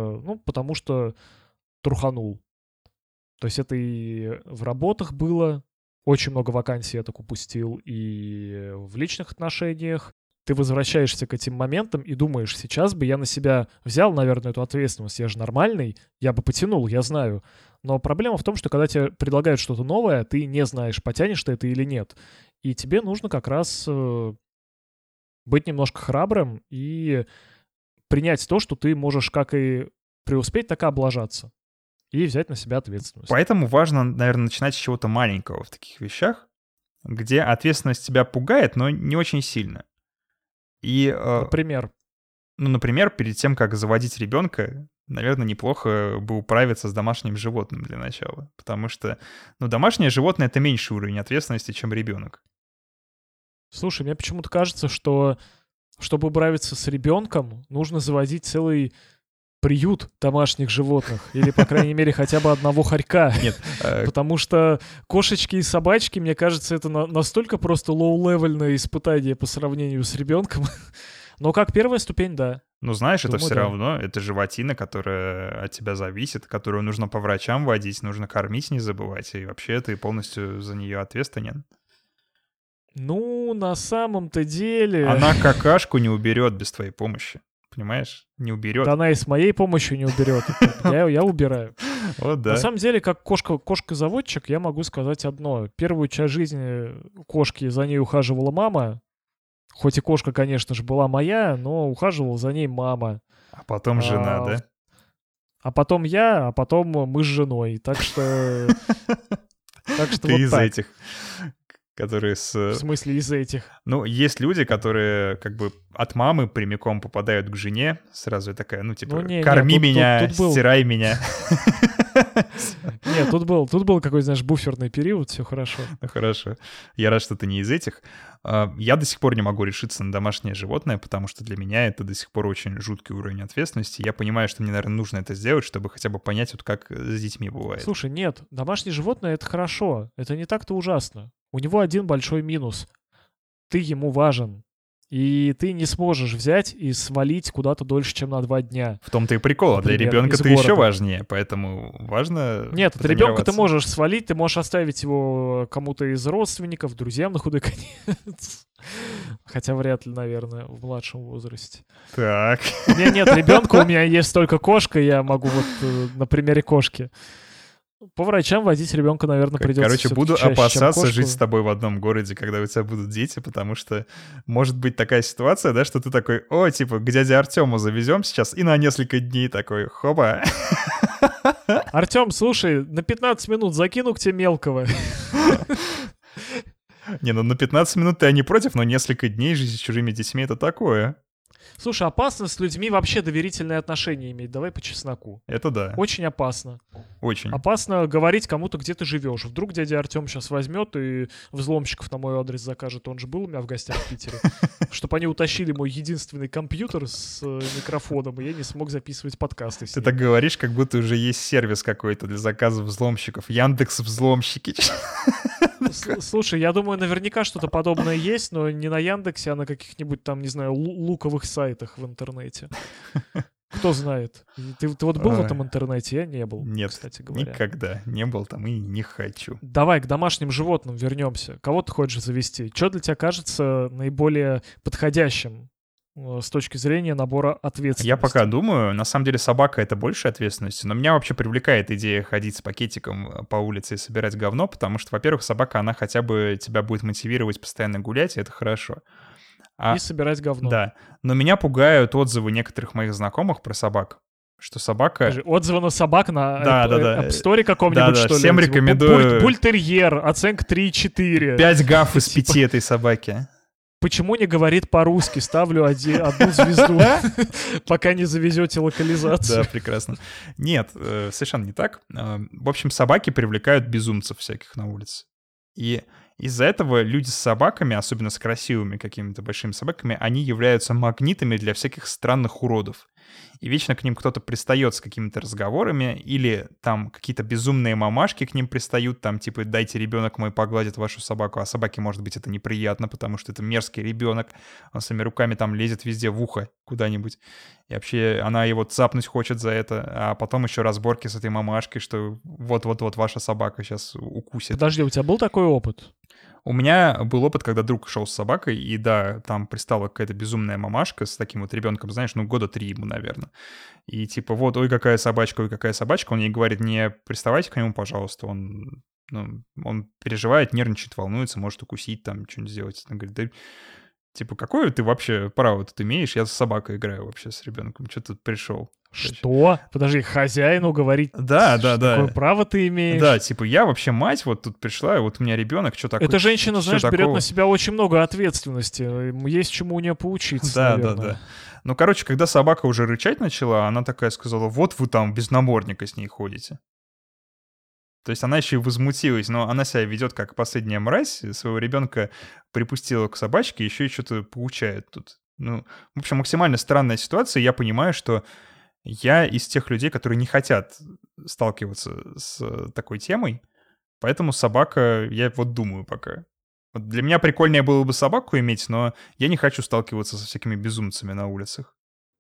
Speaker 2: что труханул. То есть это и в работах было, очень много вакансий я так упустил, и в личных отношениях. Ты возвращаешься к этим моментам и думаешь, сейчас бы я на себя взял, наверное, эту ответственность, я же нормальный, я бы потянул, я знаю. Но проблема в том, что когда тебе предлагают что-то новое, ты не знаешь, потянешь ты это или нет. И тебе нужно как раз быть немножко храбрым и принять то, что ты можешь как и преуспеть, так и облажаться. И взять на себя ответственность.
Speaker 1: Поэтому важно, наверное, начинать с чего-то маленького в таких вещах, где ответственность тебя пугает, но не очень сильно. И,
Speaker 2: например?
Speaker 1: Например, перед тем, как заводить ребенка, наверное, неплохо бы управиться с домашним животным для начала. Потому что, домашнее животное — это меньший уровень ответственности, чем ребенок.
Speaker 2: Слушай, мне почему-то кажется, что чтобы управиться с ребенком, нужно заводить целый приют домашних животных. Или, по крайней мере, хотя бы одного хорька.
Speaker 1: Нет.
Speaker 2: Потому что кошечки и собачки, мне кажется, это настолько просто лоу-левельное испытание по сравнению с ребенком. Но как первая ступень, да.
Speaker 1: Знаешь,
Speaker 2: Думаю,
Speaker 1: это все
Speaker 2: да.
Speaker 1: равно, это животина, которая от тебя зависит, которую нужно по врачам водить, нужно кормить, не забывать. И вообще ты полностью за нее ответственен.
Speaker 2: На самом-то деле...
Speaker 1: Она какашку не уберет без твоей помощи. Понимаешь? Не уберет.
Speaker 2: Да она и с моей помощью не уберет. Я убираю.
Speaker 1: Вот да.
Speaker 2: На самом деле, как кошка-заводчик, я могу сказать одно. Первую часть жизни кошки за ней ухаживала мама. Хоть и кошка, конечно же, была моя, но ухаживала за ней мама.
Speaker 1: А потом жена, да?
Speaker 2: А потом я, а потом мы с женой. Так что...
Speaker 1: Ты из этих, которые с...
Speaker 2: В смысле, из этих?
Speaker 1: Есть люди, которые как бы от мамы прямиком попадают к жене. Сразу такая, корми меня, стирай меня.
Speaker 2: Нет, тут был какой-то, знаешь, буферный период, все хорошо.
Speaker 1: Хорошо. Я рад, что ты не из этих. Я до сих пор не могу решиться на домашнее животное, потому что для меня это до сих пор очень жуткий уровень ответственности. Я понимаю, что мне, наверное, нужно это сделать, чтобы хотя бы понять, вот как с детьми бывает.
Speaker 2: Слушай, нет, домашнее животное — это хорошо. Это не так-то ужасно. У него один большой минус. Ты ему важен. И ты не сможешь взять и свалить куда-то дольше, чем на 2 дня.
Speaker 1: В том-то и прикол. Для ребенка ты еще важнее, поэтому важно...
Speaker 2: Нет, от ребенка ты можешь свалить, ты можешь оставить его кому-то из родственников, друзьям на худой конец. Хотя вряд ли, наверное, в младшем возрасте.
Speaker 1: Так.
Speaker 2: Нет, ребенка у меня есть только кошка, я могу на примере кошки. По врачам водить ребенка, наверное, придется.
Speaker 1: Короче, буду
Speaker 2: чаще,
Speaker 1: опасаться жить с тобой в одном городе, когда у тебя будут дети, потому что может быть такая ситуация, да, что ты такой, к дяде Артему завезем сейчас, и на несколько дней такой, хоба.
Speaker 2: Артем, слушай, на 15 минут закину к тебе мелкого.
Speaker 1: На 15 минут ты не против, но несколько дней жить с чужими детьми — это такое.
Speaker 2: Слушай, опасно с людьми вообще доверительные отношения иметь. Давай по чесноку.
Speaker 1: Это да.
Speaker 2: Очень опасно.
Speaker 1: Очень.
Speaker 2: Опасно говорить кому-то, где ты живешь. Вдруг дядя Артем сейчас возьмет и взломщиков на мой адрес закажет. Он же был у меня в гостях в Питере. Чтобы они утащили мой единственный компьютер с микрофоном, и я не смог записывать подкасты.
Speaker 1: Ты так говоришь, как будто уже есть сервис какой-то для заказов взломщиков. Яндекс.Взломщики.
Speaker 2: Слушай, я думаю, наверняка что-то подобное есть, но не на Яндексе, а на каких-нибудь там, не знаю, луковых сайтах в интернете. Кто знает? Ты вот был в этом интернете? Я не был,
Speaker 1: Нет,
Speaker 2: кстати говоря.
Speaker 1: никогда не был там и не хочу.
Speaker 2: Давай к домашним животным вернемся. Кого ты хочешь завести? Что для тебя кажется наиболее подходящим с точки зрения набора ответственности?
Speaker 1: Я пока думаю, на самом деле собака — это больше ответственности, но меня вообще привлекает идея ходить с пакетиком по улице и собирать говно, потому что, во-первых, собака, она хотя бы тебя будет мотивировать постоянно гулять, и это хорошо.
Speaker 2: И собирать говно.
Speaker 1: Да, но меня пугают отзывы некоторых моих знакомых про собак, что собака...
Speaker 2: Скажи, отзывы на собак на
Speaker 1: App
Speaker 2: Store каком-нибудь, что ли?
Speaker 1: Всем рекомендую.
Speaker 2: Бультерьер, оценка 3,4.
Speaker 1: 5 гаф из 5 этой собаки.
Speaker 2: Почему не говорит по-русски? Ставлю одну звезду, пока не завезете локализацию.
Speaker 1: Да, прекрасно. Нет, совершенно не так. В общем, собаки привлекают безумцев всяких на улице. И из-за этого люди с собаками, особенно с красивыми какими-то большими собаками, они являются магнитами для всяких странных уродов. И вечно к ним кто-то пристает с какими-то разговорами, или там какие-то безумные мамашки к ним пристают, там типа «дайте, ребенок мой погладит вашу собаку», а собаке, может быть, это неприятно, потому что это мерзкий ребенок, он своими руками там лезет везде в ухо куда-нибудь, и вообще она его цапнуть хочет за это, а потом еще разборки с этой мамашкой, что вот-вот-вот ваша собака сейчас укусит.
Speaker 2: Подожди, у тебя был такой опыт?
Speaker 1: У меня был опыт, когда друг шел с собакой, и да, там пристала какая-то безумная мамашка с таким вот ребенком, знаешь, года 3 ему, наверное. И типа вот, ой, какая собачка, он ей говорит, не приставайте к нему, пожалуйста, он переживает, нервничает, волнуется, может укусить, там, что-нибудь сделать. Он говорит, да, типа, какое ты вообще право тут имеешь? Я с собакой играю вообще, с ребенком, что тут пришел?
Speaker 2: Что? Подожди, хозяину говорить,
Speaker 1: да.
Speaker 2: Какое право ты имеешь?
Speaker 1: Да, типа, я вообще мать, вот тут пришла, и вот у меня ребенок, что такое?
Speaker 2: Эта женщина, знаешь, берет на себя очень много ответственности. Есть чему у нее поучиться, наверное.
Speaker 1: Да. Ну, короче, когда собака уже рычать начала, она такая сказала, вот вы там без намордника с ней ходите. То есть она еще и возмутилась, но она себя ведет как последняя мразь, своего ребенка припустила к собачке, еще и что-то поучает тут. Ну, в общем, максимально странная ситуация, я понимаю, что я из тех людей, которые не хотят сталкиваться с такой темой, поэтому собака, я вот думаю пока. Вот для меня прикольнее было бы собаку иметь, но я не хочу сталкиваться со всякими безумцами на улицах.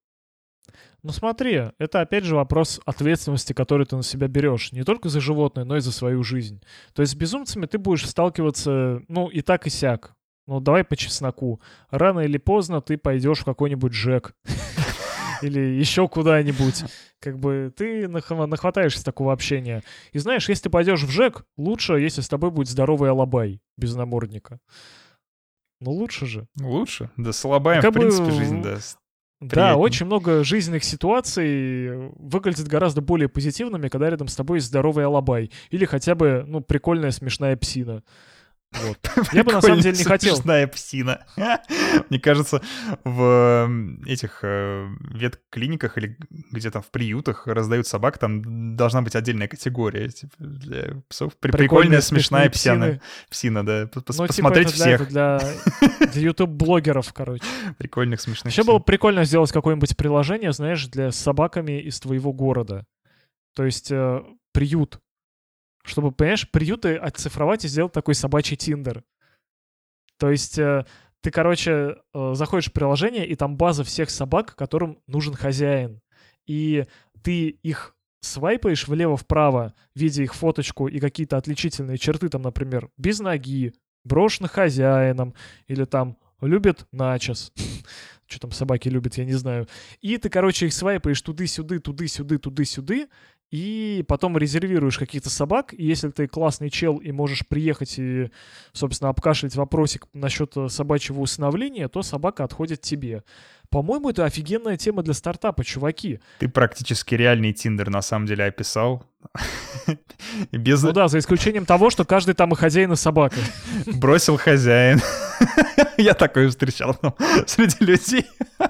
Speaker 2: Ну смотри, это опять же вопрос ответственности, которую ты на себя берешь. Не только за животное, но и за свою жизнь. То есть с безумцами ты будешь сталкиваться, ну, и так, и сяк. Ну, давай по чесноку. Рано или поздно ты пойдешь в какой-нибудь ЖЭК. Или еще куда-нибудь. Как бы ты нахватаешься такого общения. И знаешь, если ты пойдешь в ЖЭК, лучше, если с тобой будет здоровый алабай без намордника. Ну, лучше же.
Speaker 1: Лучше? Да с алабаем, в принципе, жизнь даст.
Speaker 2: Да, очень много жизненных ситуаций выглядят гораздо более позитивными, когда рядом с тобой есть здоровый алабай. Или хотя бы, ну, прикольная смешная псина. Вот. Я бы на самом деле не хотел.
Speaker 1: Смешная псина. Мне кажется, в этих ветклиниках или где-то в приютах раздают собак, там должна быть отдельная категория типа, для псов. Прикольная смешная псина. Псина, да. Посмотреть всех.
Speaker 2: Для YouTube-блогеров, короче.
Speaker 1: Прикольных смешных
Speaker 2: Еще было прикольно сделать какое-нибудь приложение, знаешь, для собаками из твоего города. То есть приют. Чтобы, понимаешь, приюты оцифровать и сделать такой собачий Тиндер. То есть ты, короче, заходишь в приложение, и там база всех собак, которым нужен хозяин. И ты их свайпаешь влево-вправо, видя их фоточку и какие-то отличительные черты, там, например, без ноги, брошены хозяином, или там любит начос. Что там собаки любят, я не знаю. И ты, короче, их свайпаешь туды-сюды, туды-сюды, туды-сюды, и потом резервируешь каких-то собак, и если ты классный чел и можешь приехать и, собственно, обкашлять вопросик насчет собачьего усыновления, то собака отходит тебе. По-моему, это офигенная тема для стартапа, чуваки.
Speaker 1: Ты практически реальный Тиндер на самом деле описал.
Speaker 2: Ну да, за исключением того, что каждый там и хозяин, и собака.
Speaker 1: Бросил хозяин. Я такое встречал среди людей.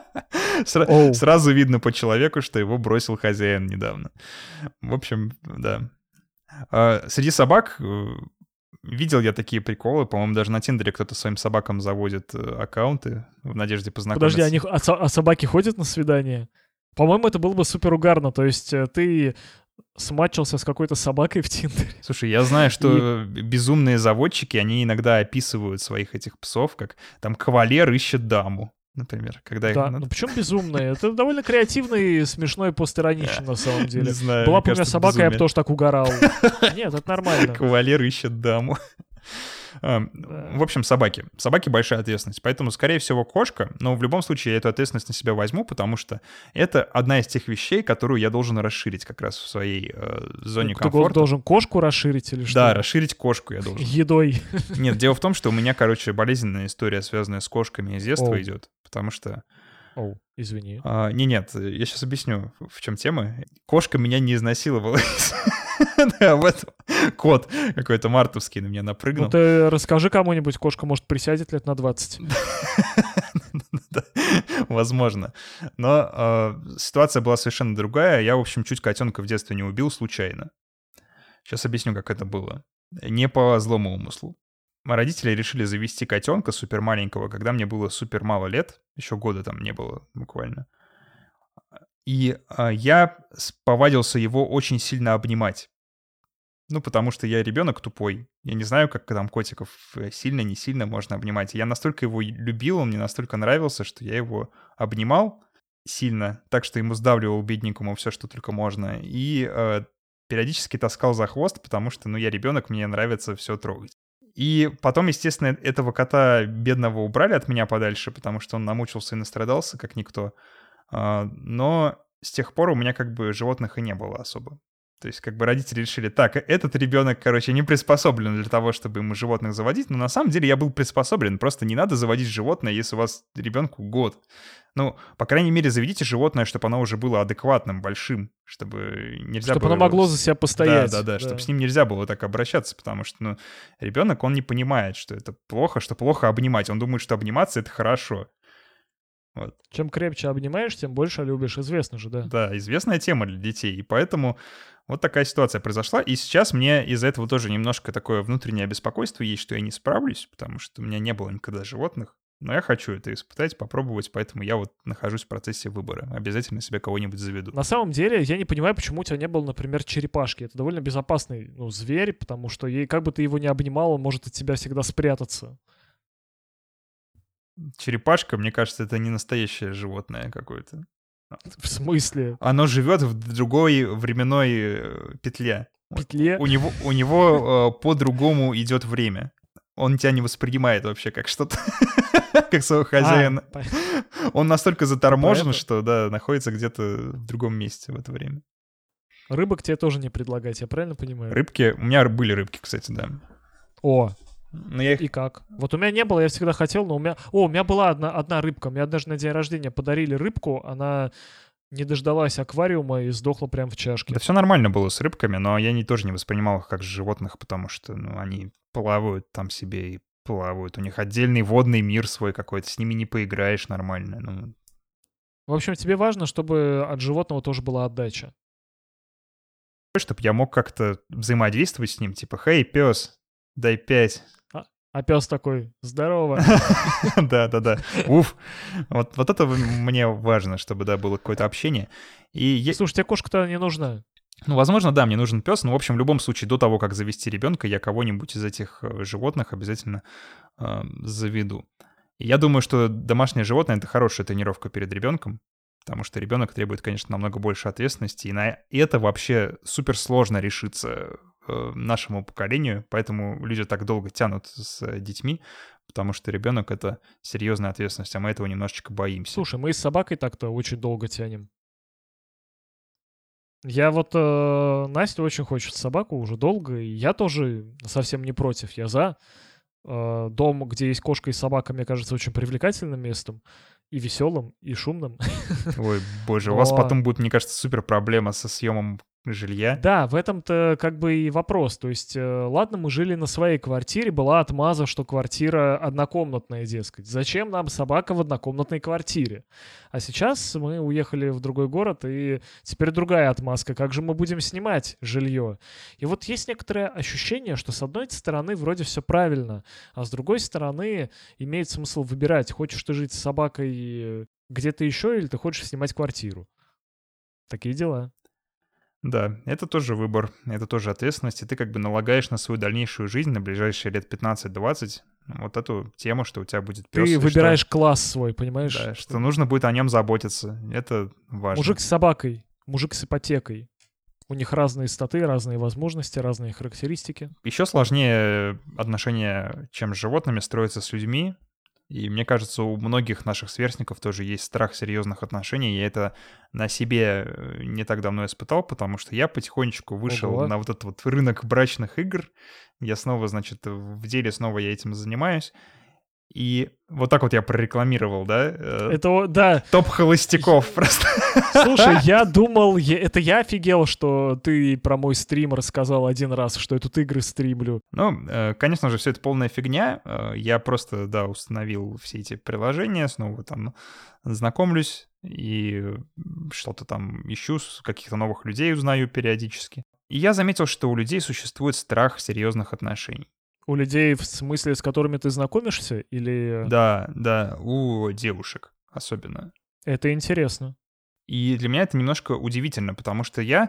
Speaker 1: Сразу видно по человеку, что его бросил хозяин недавно. В общем, да. Среди собак видел я такие приколы. По-моему, даже на Тиндере кто-то своим собакам заводит аккаунты в надежде познакомиться.
Speaker 2: Подожди, собаки ходят на свидание? По-моему, это было бы супер угарно. То есть ты сматчился с какой-то собакой в Тиндере.
Speaker 1: Слушай, я знаю, что безумные заводчики, они иногда описывают своих этих псов, как там кавалер ищет даму, например. Когда
Speaker 2: Да,
Speaker 1: их...
Speaker 2: ну почему безумные? Это довольно креативный, смешной, постироничный на самом деле.
Speaker 1: Не знаю,
Speaker 2: Была
Speaker 1: мне
Speaker 2: бы у меня
Speaker 1: кажется,
Speaker 2: собака, я бы
Speaker 1: безумие.
Speaker 2: тоже так угорал. Нет, это нормально.
Speaker 1: Кавалер ищет даму. В общем, собаки. Собаки — большая ответственность. Поэтому, скорее всего, кошка. Но в любом случае я эту ответственность на себя возьму, потому что это одна из тех вещей, которую я должен расширить как раз в своей зоне
Speaker 2: Ты
Speaker 1: комфорта.
Speaker 2: должен кошку расширить или что?
Speaker 1: Да, расширить кошку я должен.
Speaker 2: Едой.
Speaker 1: Нет, дело в том, что у меня, короче, болезненная история, связанная с кошками, из детства идет. Потому что...
Speaker 2: Оу, извини.
Speaker 1: Нет, я сейчас объясню, в чем тема. Кошка меня не изнасиловала. Да, вот кот какой-то мартовский на меня напрыгнул.
Speaker 2: Ну ты расскажи кому-нибудь, кошка, может, присядет лет на 20.
Speaker 1: Возможно. Но ситуация была совершенно другая. Я, в общем, чуть котенка в детстве не убил случайно. Сейчас объясню, как это было. Не по злому умыслу. Мои родители решили завести котенка супер маленького, когда мне было супер мало лет. Еще года там не было буквально. И я повадился его очень сильно обнимать. Ну, потому что я ребенок тупой. Я не знаю, как там котиков сильно, не сильно можно обнимать. Я настолько его любил, он мне настолько нравился, что я его обнимал сильно, так что ему сдавливал бедненькому все, что только можно. И периодически таскал за хвост, потому что, я ребенок, мне нравится все трогать. И потом, естественно, этого кота бедного убрали от меня подальше, потому что он намучился и настрадался, как никто. Но с тех пор у меня как бы животных и не было особо. То есть как бы родители решили, так, этот ребенок, короче, не приспособлен для того, чтобы ему животных заводить, но на самом деле я был приспособлен, просто не надо заводить животное, если у вас ребенку год. Ну, по крайней мере, заведите животное, чтобы оно уже было адекватным, большим, чтобы нельзя
Speaker 2: чтобы
Speaker 1: было...
Speaker 2: оно могло за себя постоять.
Speaker 1: Да, чтобы с ним нельзя было так обращаться, потому что, ребенок, он не понимает, что это плохо, что плохо обнимать. Он думает, что обниматься — это хорошо. Вот.
Speaker 2: Чем крепче обнимаешь, тем больше любишь. Известно же, да.
Speaker 1: Да, известная тема для детей. И поэтому вот такая ситуация произошла. И сейчас мне из-за этого тоже немножко такое внутреннее беспокойство есть, что я не справлюсь, потому что у меня не было никогда животных. Но я хочу это испытать, попробовать, поэтому я вот нахожусь в процессе выбора. Обязательно себе кого-нибудь заведу.
Speaker 2: На самом деле, я не понимаю, почему у тебя не было, например, черепашки. Это довольно безопасный зверь, потому что как бы ты его ни обнимал, он может от тебя всегда спрятаться.
Speaker 1: Черепашка, мне кажется, это не настоящее животное какое-то.
Speaker 2: В смысле?
Speaker 1: Оно живет в другой временной петле.
Speaker 2: Петле?
Speaker 1: У него по-другому идет время. Он тебя не воспринимает вообще как что-то, как своего хозяина. Он настолько заторможен, что, да, находится где-то в другом месте в это время.
Speaker 2: Рыбок тебе тоже не предлагать, я правильно понимаю?
Speaker 1: Рыбки? У меня были рыбки, кстати, да.
Speaker 2: О, и как? Вот у меня не было, я всегда хотел, но у меня была одна рыбка. Мне однажды на день рождения подарили рыбку, она не дождалась аквариума и сдохла прямо в чашке.
Speaker 1: Да все нормально было с рыбками, но я тоже не воспринимал их как животных, потому что, они плавают там себе и плавают. У них отдельный водный мир свой какой-то, с ними не поиграешь нормально.
Speaker 2: В общем, тебе важно, чтобы от животного тоже была отдача.
Speaker 1: Чтобы я мог как-то взаимодействовать с ним, типа, «Хей, пес, дай 5».
Speaker 2: А пес такой: здорово.
Speaker 1: Да. Уф. Вот это мне важно, чтобы, да, было какое-то общение.
Speaker 2: Слушай, тебе кошка-то не нужна.
Speaker 1: Возможно, да, мне нужен пес, но, в общем, в любом случае, до того, как завести ребенка, я кого-нибудь из этих животных обязательно заведу. И я думаю, что домашнее животное — это хорошая тренировка перед ребенком, потому что ребенок требует, конечно, намного больше ответственности, и на это вообще суперсложно решиться нашему поколению, поэтому люди так долго тянут с детьми, потому что ребенок — это серьезная ответственность, а мы этого немножечко боимся.
Speaker 2: Слушай, мы с собакой так-то очень долго тянем. Я Настя очень хочет собаку уже долго, и я тоже совсем не против, я за. Дом, где есть кошка и собака, мне кажется, очень привлекательным местом. И веселым, и шумным.
Speaker 1: Ой, боже, у вас потом будет, мне кажется, супер проблема со съемом жилья.
Speaker 2: Да, в этом-то как бы и вопрос. То есть, ладно, мы жили на своей квартире, была отмаза, что квартира однокомнатная, дескать. Зачем нам собака в однокомнатной квартире? А сейчас мы уехали в другой город, и теперь другая отмазка. Как же мы будем снимать жилье? И вот есть некоторое ощущение, что с одной стороны вроде все правильно, а с другой стороны имеет смысл выбирать, хочешь ты жить с собакой где-то еще или ты хочешь снимать квартиру. Такие дела.
Speaker 1: Да, это тоже выбор, это тоже ответственность, и ты как бы налагаешь на свою дальнейшую жизнь, на ближайшие лет 15-20, вот эту тему, что у тебя будет пес.
Speaker 2: Ты выбираешь класс свой, понимаешь?
Speaker 1: Да, что нужно будет о нем заботиться, это важно.
Speaker 2: Мужик с собакой, мужик с ипотекой. У них разные статы, разные возможности, разные характеристики.
Speaker 1: Еще сложнее отношения, чем с животными, строятся с людьми. И мне кажется, у многих наших сверстников тоже есть страх серьезных отношений. Я это на себе не так давно испытал, потому что я потихонечку вышел на вот этот вот рынок брачных игр. Я снова, значит, в деле снова я этим занимаюсь. И вот так вот я прорекламировал, да?
Speaker 2: Это, да.
Speaker 1: Топ холостяков просто.
Speaker 2: Слушай, я думал, это я офигел, что ты про мой стрим рассказал один раз, что я тут игры стримлю.
Speaker 1: Ну, конечно же, все это полная фигня. Я просто, да, установил все эти приложения, снова там знакомлюсь и что-то там ищу, каких-то новых людей узнаю периодически. И я заметил, что у людей существует страх серьезных отношений.
Speaker 2: У людей, в смысле, с которыми ты знакомишься, или...
Speaker 1: Да, у девушек особенно.
Speaker 2: Это интересно.
Speaker 1: И для меня это немножко удивительно, потому что я,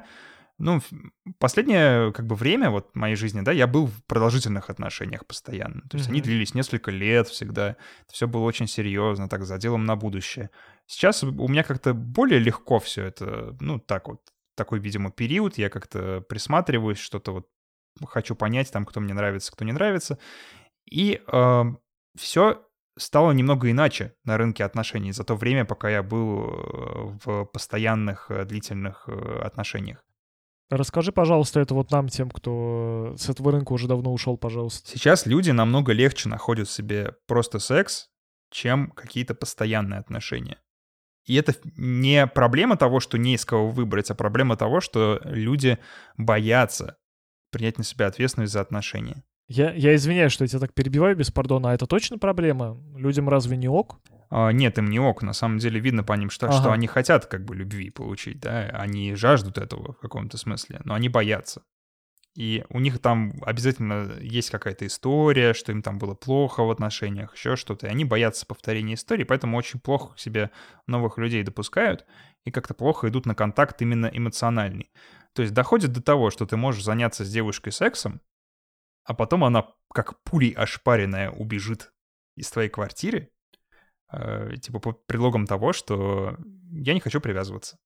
Speaker 1: последнее как бы время вот моей жизни, да, я был в продолжительных отношениях постоянно. То есть они длились несколько лет всегда. Это все было очень серьезно, так, за делом на будущее. Сейчас у меня как-то более легко все это, так вот, такой, видимо, период. Я как-то присматриваюсь, что-то вот хочу понять, там, кто мне нравится, кто не нравится. И все стало немного иначе на рынке отношений за то время, пока я был в постоянных длительных отношениях.
Speaker 2: Расскажи, пожалуйста, это вот нам, тем, кто с этого рынка уже давно ушел, пожалуйста.
Speaker 1: Сейчас люди намного легче находят себе просто секс, чем какие-то постоянные отношения. И это не проблема того, что не из кого выбрать, а проблема того, что люди боятся принять на себя ответственность за отношения.
Speaker 2: Я извиняюсь, что я тебя так перебиваю без пардона, а это точно проблема? Людям разве не ок?
Speaker 1: Нет, им не ок. На самом деле видно по ним, что они хотят как бы любви получить, да, они жаждут этого в каком-то смысле, но они боятся. И у них там обязательно есть какая-то история, что им там было плохо в отношениях, еще что-то, и они боятся повторения истории, поэтому очень плохо к себе новых людей допускают и как-то плохо идут на контакт именно эмоциональный. То есть доходит до того, что ты можешь заняться с девушкой сексом, а потом она, как пулей ошпаренная, убежит из твоей квартиры, типа под предлогом того, что я не хочу привязываться.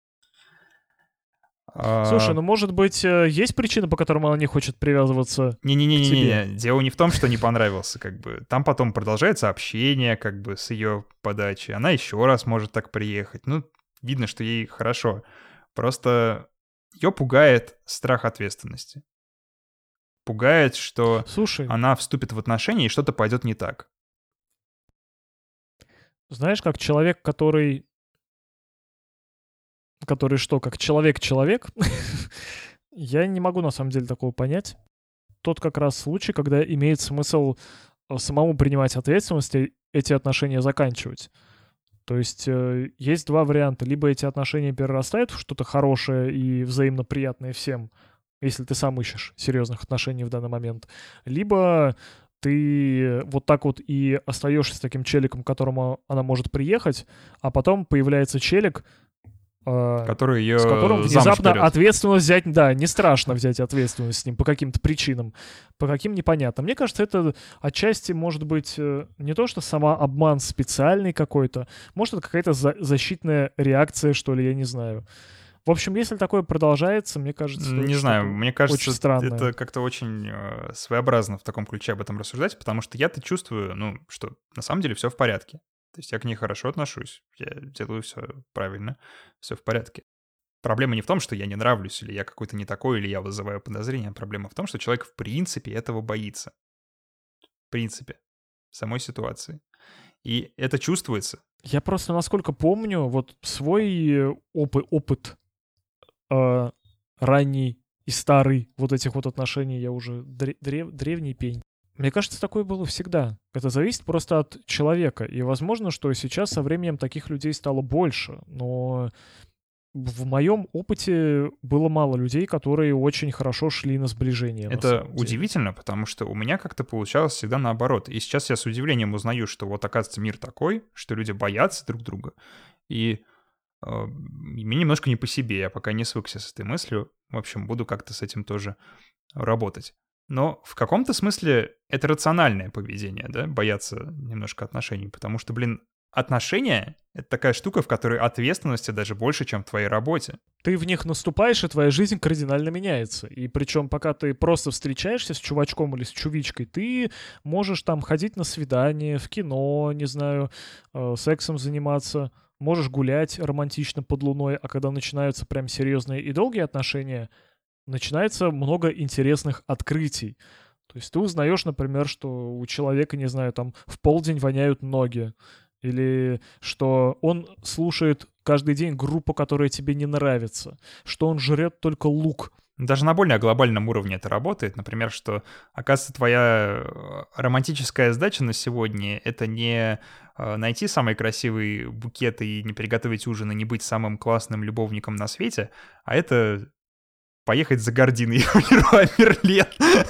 Speaker 2: Слушай, может быть, есть причина, по которой она не хочет привязываться к тебе?
Speaker 1: Не-не-не, дело не в том, что не понравился, как бы. Там потом продолжается общение, как бы, с ее подачи. Она еще раз может так приехать. Видно, что ей хорошо. Просто ее пугает страх ответственности. Пугает, что она вступит в отношения, и что-то пойдет не так.
Speaker 2: Знаешь, как человек, который что, как человек-человек, я не могу на самом деле такого понять. Тот как раз случай, когда имеет смысл самому принимать ответственность и эти отношения заканчивать. То есть есть два варианта. Либо эти отношения перерастают в что-то хорошее и взаимно приятное всем, если ты сам ищешь серьезных отношений в данный момент. Либо ты вот так вот и остаешься с таким челиком, к которому она может приехать, а потом появляется челик,
Speaker 1: который ее
Speaker 2: с которым внезапно ответственность взять, да, не страшно взять ответственность с ним по каким-то причинам, по каким непонятным. Мне кажется, это отчасти может быть не то, что самообман специальный какой-то, может, это какая-то защитная реакция, что ли, я не знаю. В общем, если такое продолжается, мне кажется...
Speaker 1: Не знаю, мне кажется,
Speaker 2: странное.
Speaker 1: Это как-то очень своеобразно в таком ключе об этом рассуждать, потому что я-то чувствую, что на самом деле все в порядке. То есть я к ней хорошо отношусь, я делаю все правильно, все в порядке. Проблема не в том, что я не нравлюсь, или я какой-то не такой, или я вызываю подозрения. Проблема в том, что человек в принципе этого боится. В принципе. Самой ситуации. И это чувствуется.
Speaker 2: Я просто, насколько помню, вот свой опыт ранний и старый вот этих вот отношений, я уже древний пень. Мне кажется, такое было всегда. Это зависит просто от человека. И возможно, что сейчас со временем таких людей стало больше. Но в моем опыте было мало людей, которые очень хорошо шли на сближение.
Speaker 1: Это удивительно, потому что у меня как-то получалось всегда наоборот. И сейчас я с удивлением узнаю, что вот оказывается мир такой, что люди боятся друг друга. И мне немножко не по себе, я пока не свыкся с этой мыслью. В общем, буду как-то с этим тоже работать. Но в каком-то смысле это рациональное поведение, да, бояться немножко отношений, потому что, отношения — это такая штука, в которой ответственности даже больше, чем в твоей работе.
Speaker 2: Ты в них наступаешь, и твоя жизнь кардинально меняется. И причем, пока ты просто встречаешься с чувачком или с чувичкой, ты можешь там ходить на свидание, в кино, не знаю, сексом заниматься, можешь гулять романтично под луной, а когда начинаются прям серьезные и долгие отношения, начинается много интересных открытий. То есть ты узнаешь, например, что у человека, не знаю, там в полдень воняют ноги, или что он слушает каждый день группу, которая тебе не нравится, что он жрет только лук.
Speaker 1: Даже на более глобальном уровне это работает. Например, что, оказывается, твоя романтическая задача на сегодня — это не найти самый красивый букет и не приготовить ужин, и не быть самым классным любовником на свете, а это поехать за гардиной в Леруа Мерлен.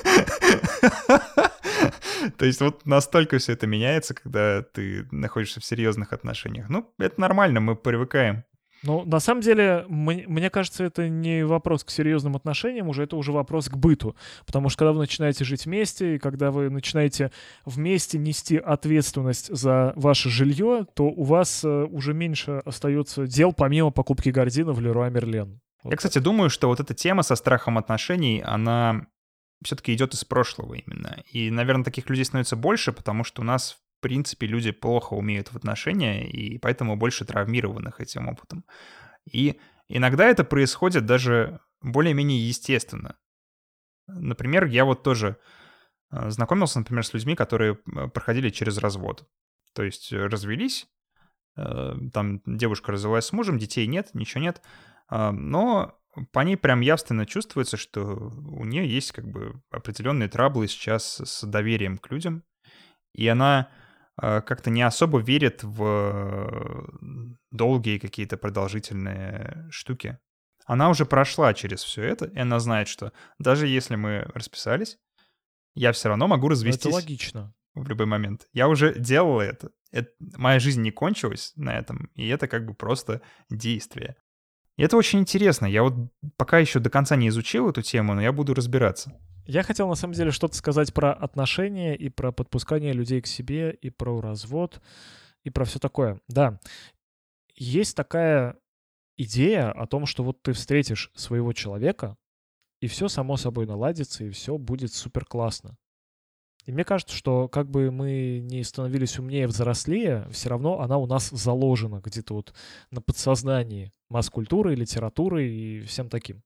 Speaker 1: То есть вот настолько все это меняется, когда ты находишься в серьезных отношениях. Ну, это нормально, мы привыкаем.
Speaker 2: Ну, на самом деле, мне кажется, это не вопрос к серьезным отношениям, это уже вопрос к быту. Потому что когда вы начинаете жить вместе, и когда вы начинаете вместе нести ответственность за ваше жилье, то у вас уже меньше остается дел, помимо покупки гардина в Леруа Мерлен.
Speaker 1: Я, кстати, думаю, что вот эта тема со страхом отношений, она все-таки идет из прошлого именно. И, наверное, таких людей становится больше, потому что у нас, в принципе, люди плохо умеют в отношения, и поэтому больше травмированных этим опытом. И иногда это происходит даже более-менее естественно. Например, я вот тоже знакомился, например, с людьми, которые проходили через развод. То есть развелись, там девушка развелась с мужем, детей нет, ничего нет, но по ней прям явственно чувствуется, что у нее есть как бы определенные траблы сейчас с доверием к людям, и она как-то не особо верит в долгие какие-то продолжительные штуки. Она уже прошла через все это, и она знает, что даже если мы расписались, я все равно могу развестись.
Speaker 2: Это логично.
Speaker 1: В любой момент. Я уже делал это. Моя жизнь не кончилась на этом, и это как бы просто действие. И это очень интересно. Я вот пока еще до конца не изучил эту тему, но я буду разбираться.
Speaker 2: Я хотел, на самом деле, что-то сказать про отношения и про подпускание людей к себе, и про развод, и про все такое. Да, есть такая идея о том, что вот ты встретишь своего человека, и все само собой наладится, и все будет супер классно. И мне кажется, что как бы мы ни становились умнее, взрослее, все равно она у нас заложена где-то вот на подсознании масс-культурой, литературой и всем таким.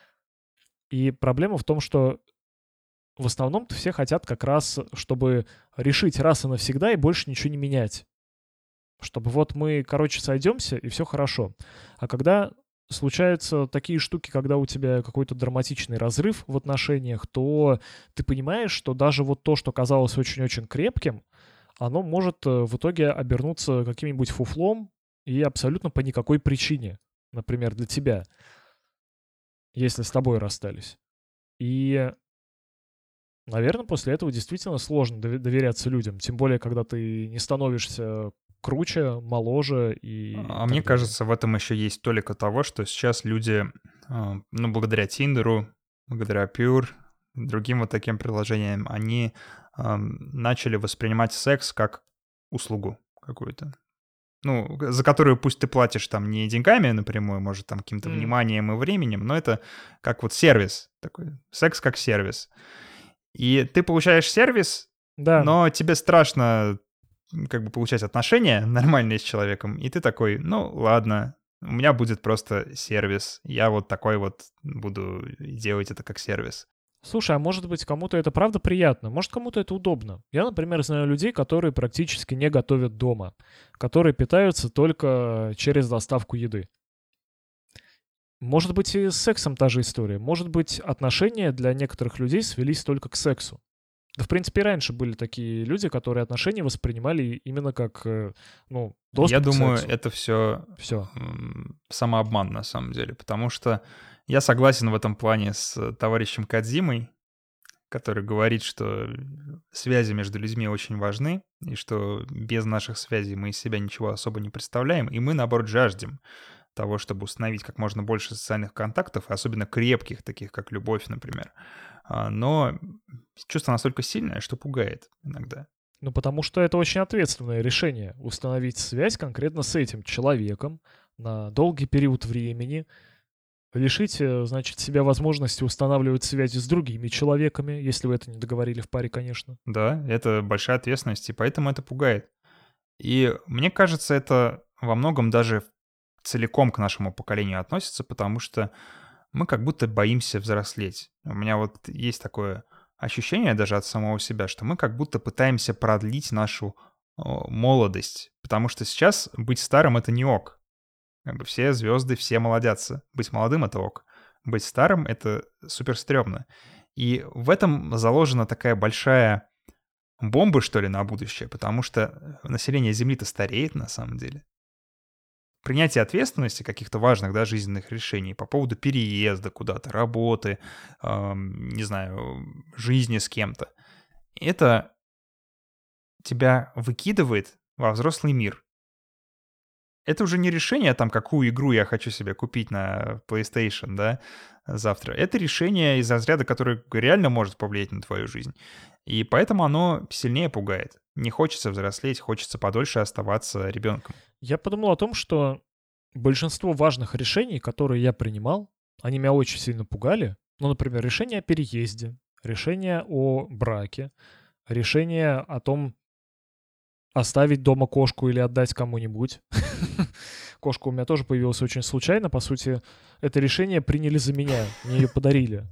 Speaker 2: И проблема в том, что в основном-то все хотят как раз, чтобы решить раз и навсегда и больше ничего не менять. Чтобы вот мы, короче, сойдемся, и все хорошо. А когда случаются такие штуки, когда у тебя какой-то драматичный разрыв в отношениях, то ты понимаешь, что даже вот то, что казалось очень-очень крепким, оно может в итоге обернуться каким-нибудь фуфлом и абсолютно по никакой причине. Например, для тебя, если с тобой расстались. И, наверное, после этого действительно сложно доверяться людям. Тем более, когда ты не становишься круче, моложе и...
Speaker 1: А мне кажется, в этом еще есть толика того, что сейчас люди, ну, благодаря Тиндеру, благодаря Pure, другим вот таким приложениям, они начали воспринимать секс как услугу какую-то. Ну, за которую пусть ты платишь там не деньгами напрямую, может, там каким-то вниманием и временем, но это как вот сервис такой. Секс как сервис. И ты получаешь сервис,
Speaker 2: Да.
Speaker 1: но тебе страшно как бы получать отношения нормальные с человеком, и ты такой, ну, ладно, у меня будет просто сервис, я вот такой вот буду делать это как сервис.
Speaker 2: Слушай, а может быть, кому-то это правда приятно? Может, кому-то это удобно? Я, например, знаю людей, которые практически не готовят дома, которые питаются только через доставку еды. Может быть, и с сексом та же история. Может быть, отношения для некоторых людей свелись только к сексу. Да, в принципе, и раньше были такие люди, которые отношения воспринимали именно как, ну, доступ
Speaker 1: Я
Speaker 2: к
Speaker 1: думаю,
Speaker 2: сексу.
Speaker 1: это все самообман на самом деле, потому что я согласен в этом плане с товарищем Кодзимой, который говорит, что связи между людьми очень важны, и что без наших связей мы из себя ничего особо не представляем, и мы, наоборот, жаждем того, чтобы установить как можно больше социальных контактов, особенно крепких, таких как любовь, например. Но чувство настолько сильное, что пугает иногда.
Speaker 2: Ну, потому что это очень ответственное решение — установить связь конкретно с этим человеком на долгий период времени, лишить, значит, себя возможности устанавливать связи с другими человеками, если вы это не договорили в паре, конечно.
Speaker 1: Да, это большая ответственность, и поэтому это пугает. И мне кажется, это во многом даже целиком к нашему поколению относится, потому что мы как будто боимся взрослеть. У меня вот есть такое ощущение даже от самого себя, что мы как будто пытаемся продлить нашу молодость, потому что сейчас быть старым — это не ок. Как бы все звезды, все молодятся. Быть молодым — это ок. Быть старым — это супер стрёмно. И в этом заложена такая большая бомба, что ли, на будущее, потому что население Земли-то стареет на самом деле. Принятие ответственности каких-то важных, да, жизненных решений по поводу переезда куда-то, работы, не знаю, жизни с кем-то, это тебя выкидывает во взрослый мир. Это уже не решение, там, какую игру я хочу себе купить на PlayStation, да, завтра. Это решение из разряда, которое реально может повлиять на твою жизнь. И поэтому оно сильнее пугает. Не хочется взрослеть, хочется подольше оставаться ребенком.
Speaker 2: Я подумал о том, что большинство важных решений, которые я принимал, они меня очень сильно пугали. Ну, например, решение о переезде, решение о браке, решение о том, оставить дома кошку или отдать кому-нибудь. Кошка у меня тоже появилась очень случайно. По сути, это решение приняли за меня. Мне ее подарили.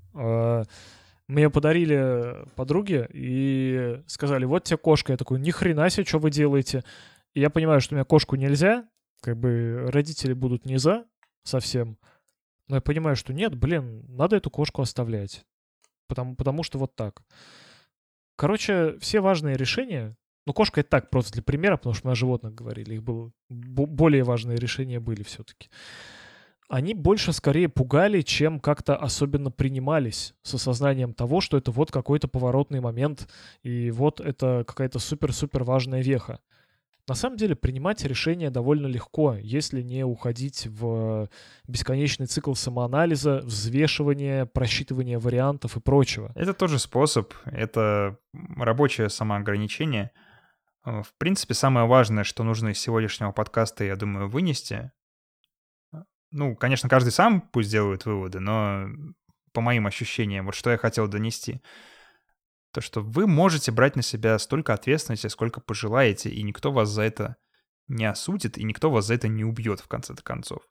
Speaker 2: Мне подарили подруги и сказали: вот тебе кошка. Я такой: ни хрена себе, что вы делаете? И я понимаю, что у меня кошку нельзя. Как бы родители будут не за совсем. Но я понимаю, что нет, блин, надо эту кошку оставлять. Потому что вот так. Короче, все важные решения... Ну, кошка — это так, просто для примера, потому что мы о животных говорили. Их было... более важные решения были все-таки. Они больше скорее пугали, чем как-то особенно принимались с осознанием того, что это вот какой-то поворотный момент, и вот это какая-то супер-супер важная веха. На самом деле принимать решения довольно легко, если не уходить в бесконечный цикл самоанализа, взвешивания, просчитывания вариантов и прочего.
Speaker 1: Это тоже способ, это рабочее самоограничение. В принципе, самое важное, что нужно из сегодняшнего подкаста, я думаю, вынести. Ну, конечно, каждый сам пусть делает выводы, но по моим ощущениям, вот что я хотел донести. То, что вы можете брать на себя столько ответственности, сколько пожелаете, и никто вас за это не осудит, и никто вас за это не убьет, в конце-то концов.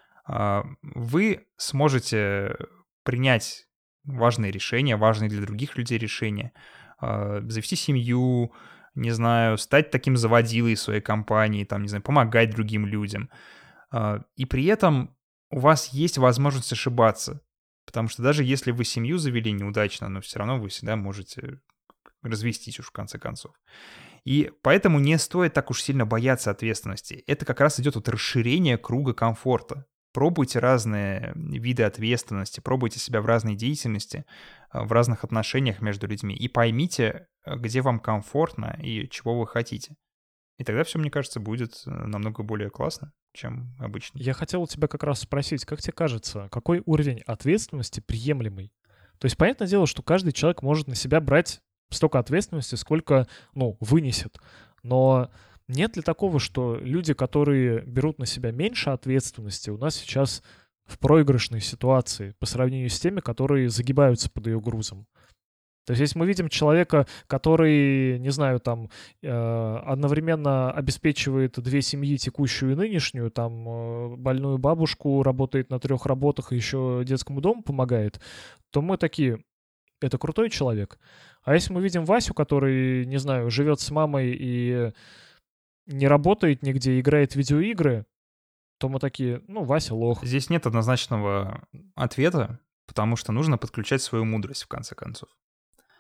Speaker 1: Вы сможете принять важные решения, важные для других людей решения, завести семью, не знаю, стать таким заводилой своей компании, там, не знаю, помогать другим людям. И при этом у вас есть возможность ошибаться. Потому что даже если вы семью завели неудачно, но все равно вы всегда можете развестись уж в конце концов. И поэтому не стоит так уж сильно бояться ответственности. Это как раз идет от расширения круга комфорта. Пробуйте разные виды ответственности, пробуйте себя в разной деятельности, в разных отношениях между людьми. И поймите, где вам комфортно и чего вы хотите. И тогда все, мне кажется, будет намного более классно, чем обычно.
Speaker 2: Я хотел у тебя как раз спросить, как тебе кажется, какой уровень ответственности приемлемый? То есть, понятное дело, что каждый человек может на себя брать столько ответственности, сколько, вынесет. Но нет ли такого, что люди, которые берут на себя меньше ответственности, у нас сейчас в проигрышной ситуации по сравнению с теми, которые загибаются под ее грузом? То есть, если мы видим человека, который, не знаю, там, одновременно обеспечивает две семьи, текущую и нынешнюю, там, больную бабушку, работает на 3 работах и еще детскому дому помогает, то мы такие: это крутой человек. А если мы видим Васю, который, не знаю, живет с мамой и не работает нигде, играет в видеоигры, то мы такие: Вася лох.
Speaker 1: Здесь нет однозначного ответа, потому что нужно подключать свою мудрость, в конце концов.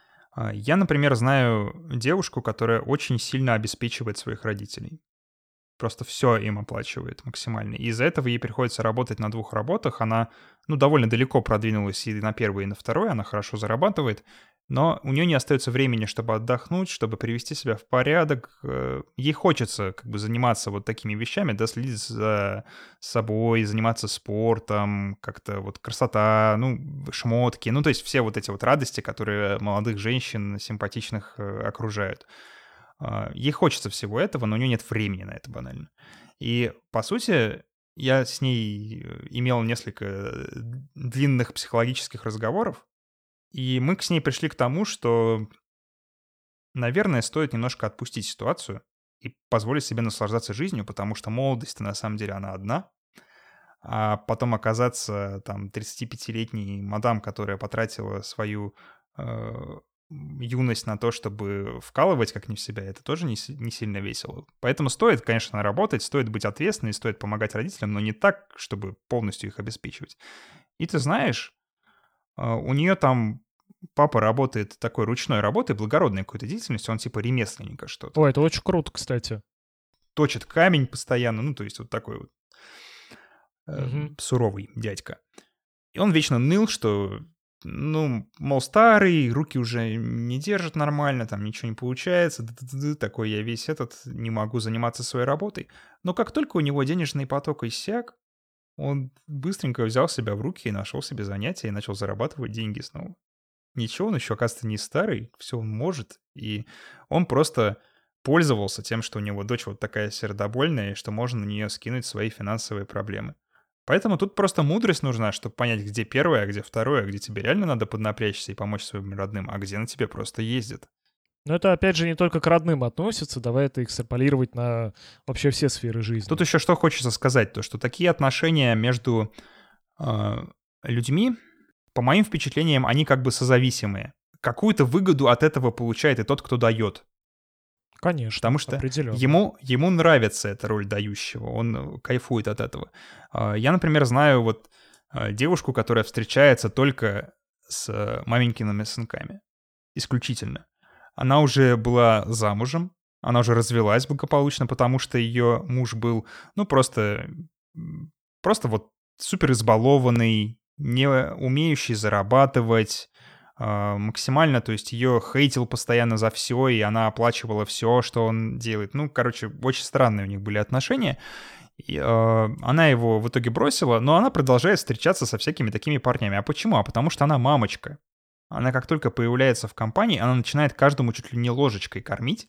Speaker 1: Я, например, знаю девушку, которая очень сильно обеспечивает своих родителей. просто все им оплачивает максимально. И из-за этого ей приходится работать на 2 работах. Она, довольно далеко продвинулась и на первой, и на второй. Она хорошо зарабатывает. Но у нее не остается времени, чтобы отдохнуть, чтобы привести себя в порядок. Ей хочется как бы заниматься вот такими вещами, да, следить за собой, заниматься спортом, как-то вот красота, шмотки, то есть все вот эти вот радости, которые молодых женщин симпатичных окружают. Ей хочется всего этого, но у нее нет времени на это банально. И, по сути, я с ней имел несколько длинных психологических разговоров, и мы с ней пришли к тому, что, наверное, стоит немножко отпустить ситуацию и позволить себе наслаждаться жизнью, потому что молодость-то на самом деле она одна, а потом оказаться там 35-летней мадам, которая потратила свою юность на то, чтобы вкалывать как не в себя, это тоже не сильно весело. Поэтому стоит, конечно, работать, стоит быть ответственной, стоит помогать родителям, но не так, чтобы полностью их обеспечивать. И ты знаешь, у нее там папа работает такой ручной работой, благородной какой-то деятельностью, он типа ремесленника что-то.
Speaker 2: Ой, это очень круто, кстати.
Speaker 1: Точит камень постоянно, то есть вот такой вот суровый дядька. И он вечно ныл, что, мол, старый, руки уже не держат нормально, там ничего не получается, такой я весь не могу заниматься своей работой. Но как только у него денежный поток иссяк, он быстренько взял себя в руки и нашел себе занятие и начал зарабатывать деньги снова. Ничего, он еще, оказывается, не старый, все он может. И он просто пользовался тем, что у него дочь вот такая сердобольная, и что можно на нее скинуть свои финансовые проблемы. Поэтому тут просто мудрость нужна, чтобы понять, где первое, а где второе, где тебе реально надо поднапрячься и помочь своим родным, а где на тебе просто ездят.
Speaker 2: Но это, опять же, не только к родным относится, давай это экстраполировать на вообще все сферы жизни.
Speaker 1: Тут еще что хочется сказать, то что такие отношения между людьми, по моим впечатлениям, они как бы созависимые. Какую-то выгоду от этого получает и тот, кто дает.
Speaker 2: Конечно,
Speaker 1: потому что ему нравится эта роль дающего, он кайфует от этого. Я, например, знаю вот девушку, которая встречается только с маменькиными сынками. Исключительно. Она уже была замужем, она уже развелась благополучно, потому что ее муж был, просто вот супер избалованный, не умеющий зарабатывать, максимально, то есть ее хейтил постоянно за все, и она оплачивала все, что он делает. Очень странные у них были отношения. И, она его в итоге бросила, но она продолжает встречаться со всякими такими парнями. А почему? А потому что она мамочка. Она как только появляется в компании, она начинает каждому чуть ли не ложечкой кормить.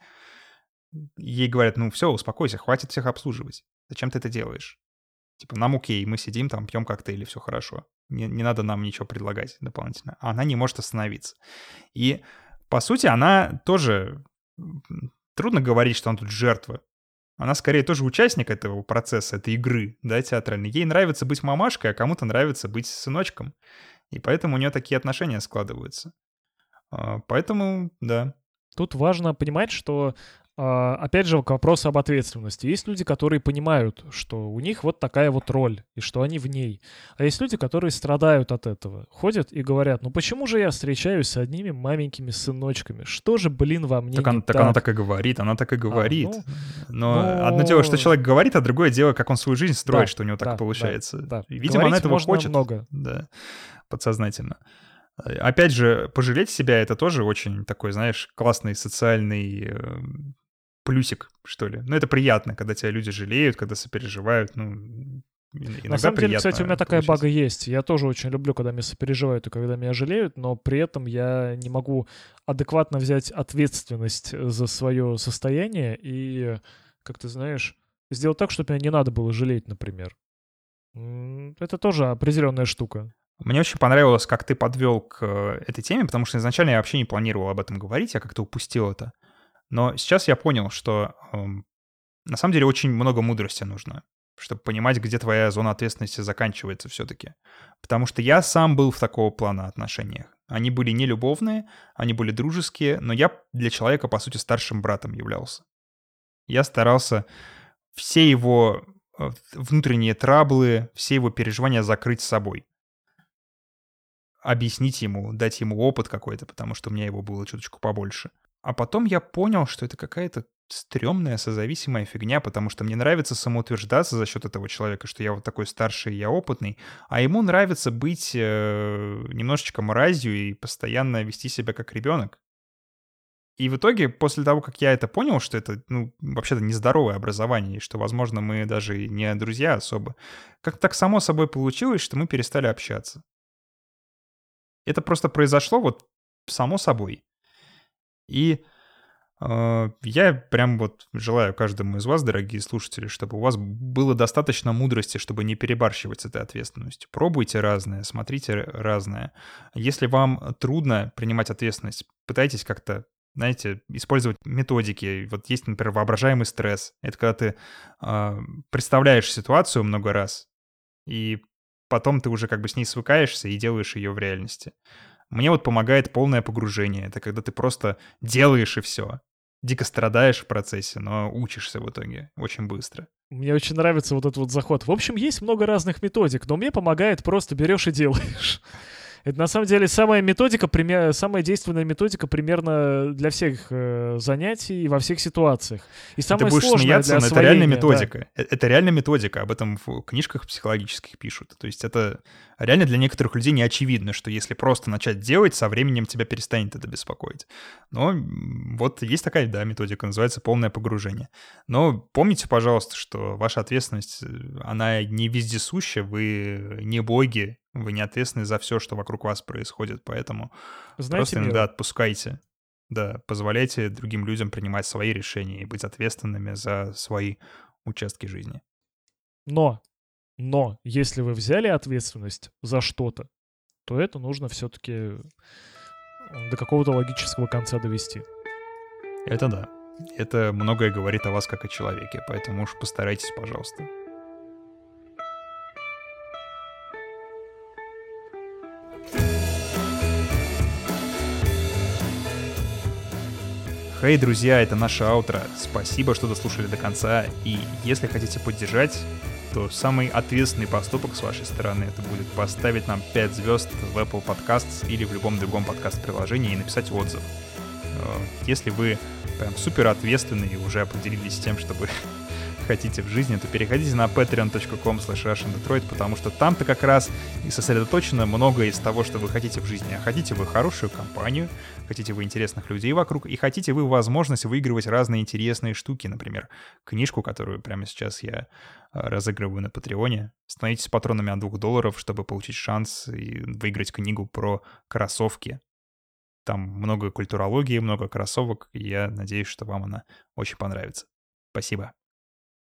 Speaker 1: Ей говорят, все, успокойся, хватит всех обслуживать. Зачем ты это делаешь? Типа, нам окей, мы сидим там, пьем коктейли, все хорошо. Не надо нам ничего предлагать дополнительно. А она не может остановиться. И, по сути, она тоже... Трудно говорить, что она тут жертва. Она скорее тоже участник этого процесса, этой игры, да, театральной. Ей нравится быть мамашкой, а кому-то нравится быть сыночком. И поэтому у нее такие отношения складываются. Поэтому, да.
Speaker 2: Тут важно понимать, что, опять же, к вопросу об ответственности. Есть люди, которые понимают, что у них вот такая вот роль, и что они в ней. А есть люди, которые страдают от этого. Ходят и говорят, почему же я встречаюсь с одними маменькими сыночками? Что же, во мне не так?
Speaker 1: Она так и говорит, Но одно дело, что человек говорит, а другое дело, как он свою жизнь строит, что у него так получается.
Speaker 2: Да.
Speaker 1: Видимо, она этого хочет.
Speaker 2: Много.
Speaker 1: Да, подсознательно. Опять же, пожалеть себя — это тоже очень такой, знаешь, классный социальный плюсик, что ли. Это приятно, когда тебя люди жалеют, когда сопереживают, иногда
Speaker 2: на самом деле,
Speaker 1: приятно,
Speaker 2: кстати, у меня такая бага есть. Я тоже очень люблю, когда меня сопереживают и когда меня жалеют, но при этом я не могу адекватно взять ответственность за свое состояние и, как ты знаешь, сделать так, чтобы меня не надо было жалеть, например. Это тоже определенная штука.
Speaker 1: Мне очень понравилось, как ты подвел к этой теме, потому что изначально я вообще не планировал об этом говорить, я как-то упустил это. Но сейчас я понял, что на самом деле очень много мудрости нужно, чтобы понимать, где твоя зона ответственности заканчивается все-таки. Потому что я сам был в такого плана отношениях. Они были не любовные, они были дружеские, но я для человека, по сути, старшим братом являлся. Я старался все его внутренние траблы, все его переживания закрыть собой. Объяснить ему, дать ему опыт какой-то, потому что у меня его было чуточку побольше. А потом я понял, что это какая-то стрёмная созависимая фигня, потому что мне нравится самоутверждаться за счет этого человека, что я вот такой старший, я опытный, а ему нравится быть немножечко мразью и постоянно вести себя как ребенок. И в итоге, после того, как я это понял, что это, ну, вообще-то нездоровое образование, и что, возможно, мы даже и не друзья особо, как так само собой получилось, что мы перестали общаться. Это просто произошло вот само собой. И я прям вот желаю каждому из вас, дорогие слушатели, чтобы у вас было достаточно мудрости, чтобы не перебарщивать с этой ответственностью. Пробуйте разное, смотрите разное. Если вам трудно принимать ответственность, пытайтесь как-то, знаете, использовать методики. Вот есть, например, воображаемый стресс. Это когда ты представляешь ситуацию много раз, и потом ты уже как бы с ней свыкаешься и делаешь ее в реальности. Мне вот помогает полное погружение. Это когда ты просто делаешь и все. Дико страдаешь в процессе, но учишься в итоге очень быстро.
Speaker 2: Мне очень нравится вот этот вот заход. В общем, есть много разных методик, но мне помогает просто берешь и делаешь. Это на самом деле самая действенная методика примерно для всех занятий и во всех ситуациях. И самое
Speaker 1: ты будешь
Speaker 2: сложное
Speaker 1: смеяться,
Speaker 2: для
Speaker 1: но это реально
Speaker 2: освоения,
Speaker 1: методика.
Speaker 2: да.
Speaker 1: Это реально методика, об этом в книжках психологических пишут. То есть это реально для некоторых людей не очевидно, что если просто начать делать, со временем тебя перестанет это беспокоить. Но вот есть такая, да, методика, называется полное погружение. Но помните, пожалуйста, что ваша ответственность, она не вездесуща, вы не боги, вы не ответственны за все, что вокруг вас происходит, поэтому
Speaker 2: Знаете,
Speaker 1: просто иногда
Speaker 2: Мила,
Speaker 1: отпускайте. Да, позволяйте другим людям принимать свои решения и быть ответственными за свои участки жизни.
Speaker 2: но, если вы взяли ответственность за что-то, то это нужно все-таки до какого-то логического конца довести.
Speaker 1: Это да. Это многое говорит о вас как о человеке, поэтому уж постарайтесь, пожалуйста. Хей, друзья, это наше аутро. Спасибо, что дослушали до конца. И если хотите поддержать, то самый ответственный поступок с вашей стороны это будет поставить нам 5 звезд в Apple Podcasts или в любом другом подкаст-приложении и написать отзыв. Если вы прям супер ответственны и уже определились с тем, что вы хотите в жизни, то переходите на patreon.com/RussianDetroit, потому что там-то как раз и сосредоточено многое из того, что вы хотите в жизни. А хотите вы хорошую компанию, хотите вы интересных людей вокруг, и хотите вы возможность выигрывать разные интересные штуки, например, книжку, которую прямо сейчас я разыгрываю на Патреоне. Становитесь патронами от $2, чтобы получить шанс и выиграть книгу про кроссовки. Там много культурологии, много кроссовок, и я надеюсь, что вам она очень понравится. Спасибо.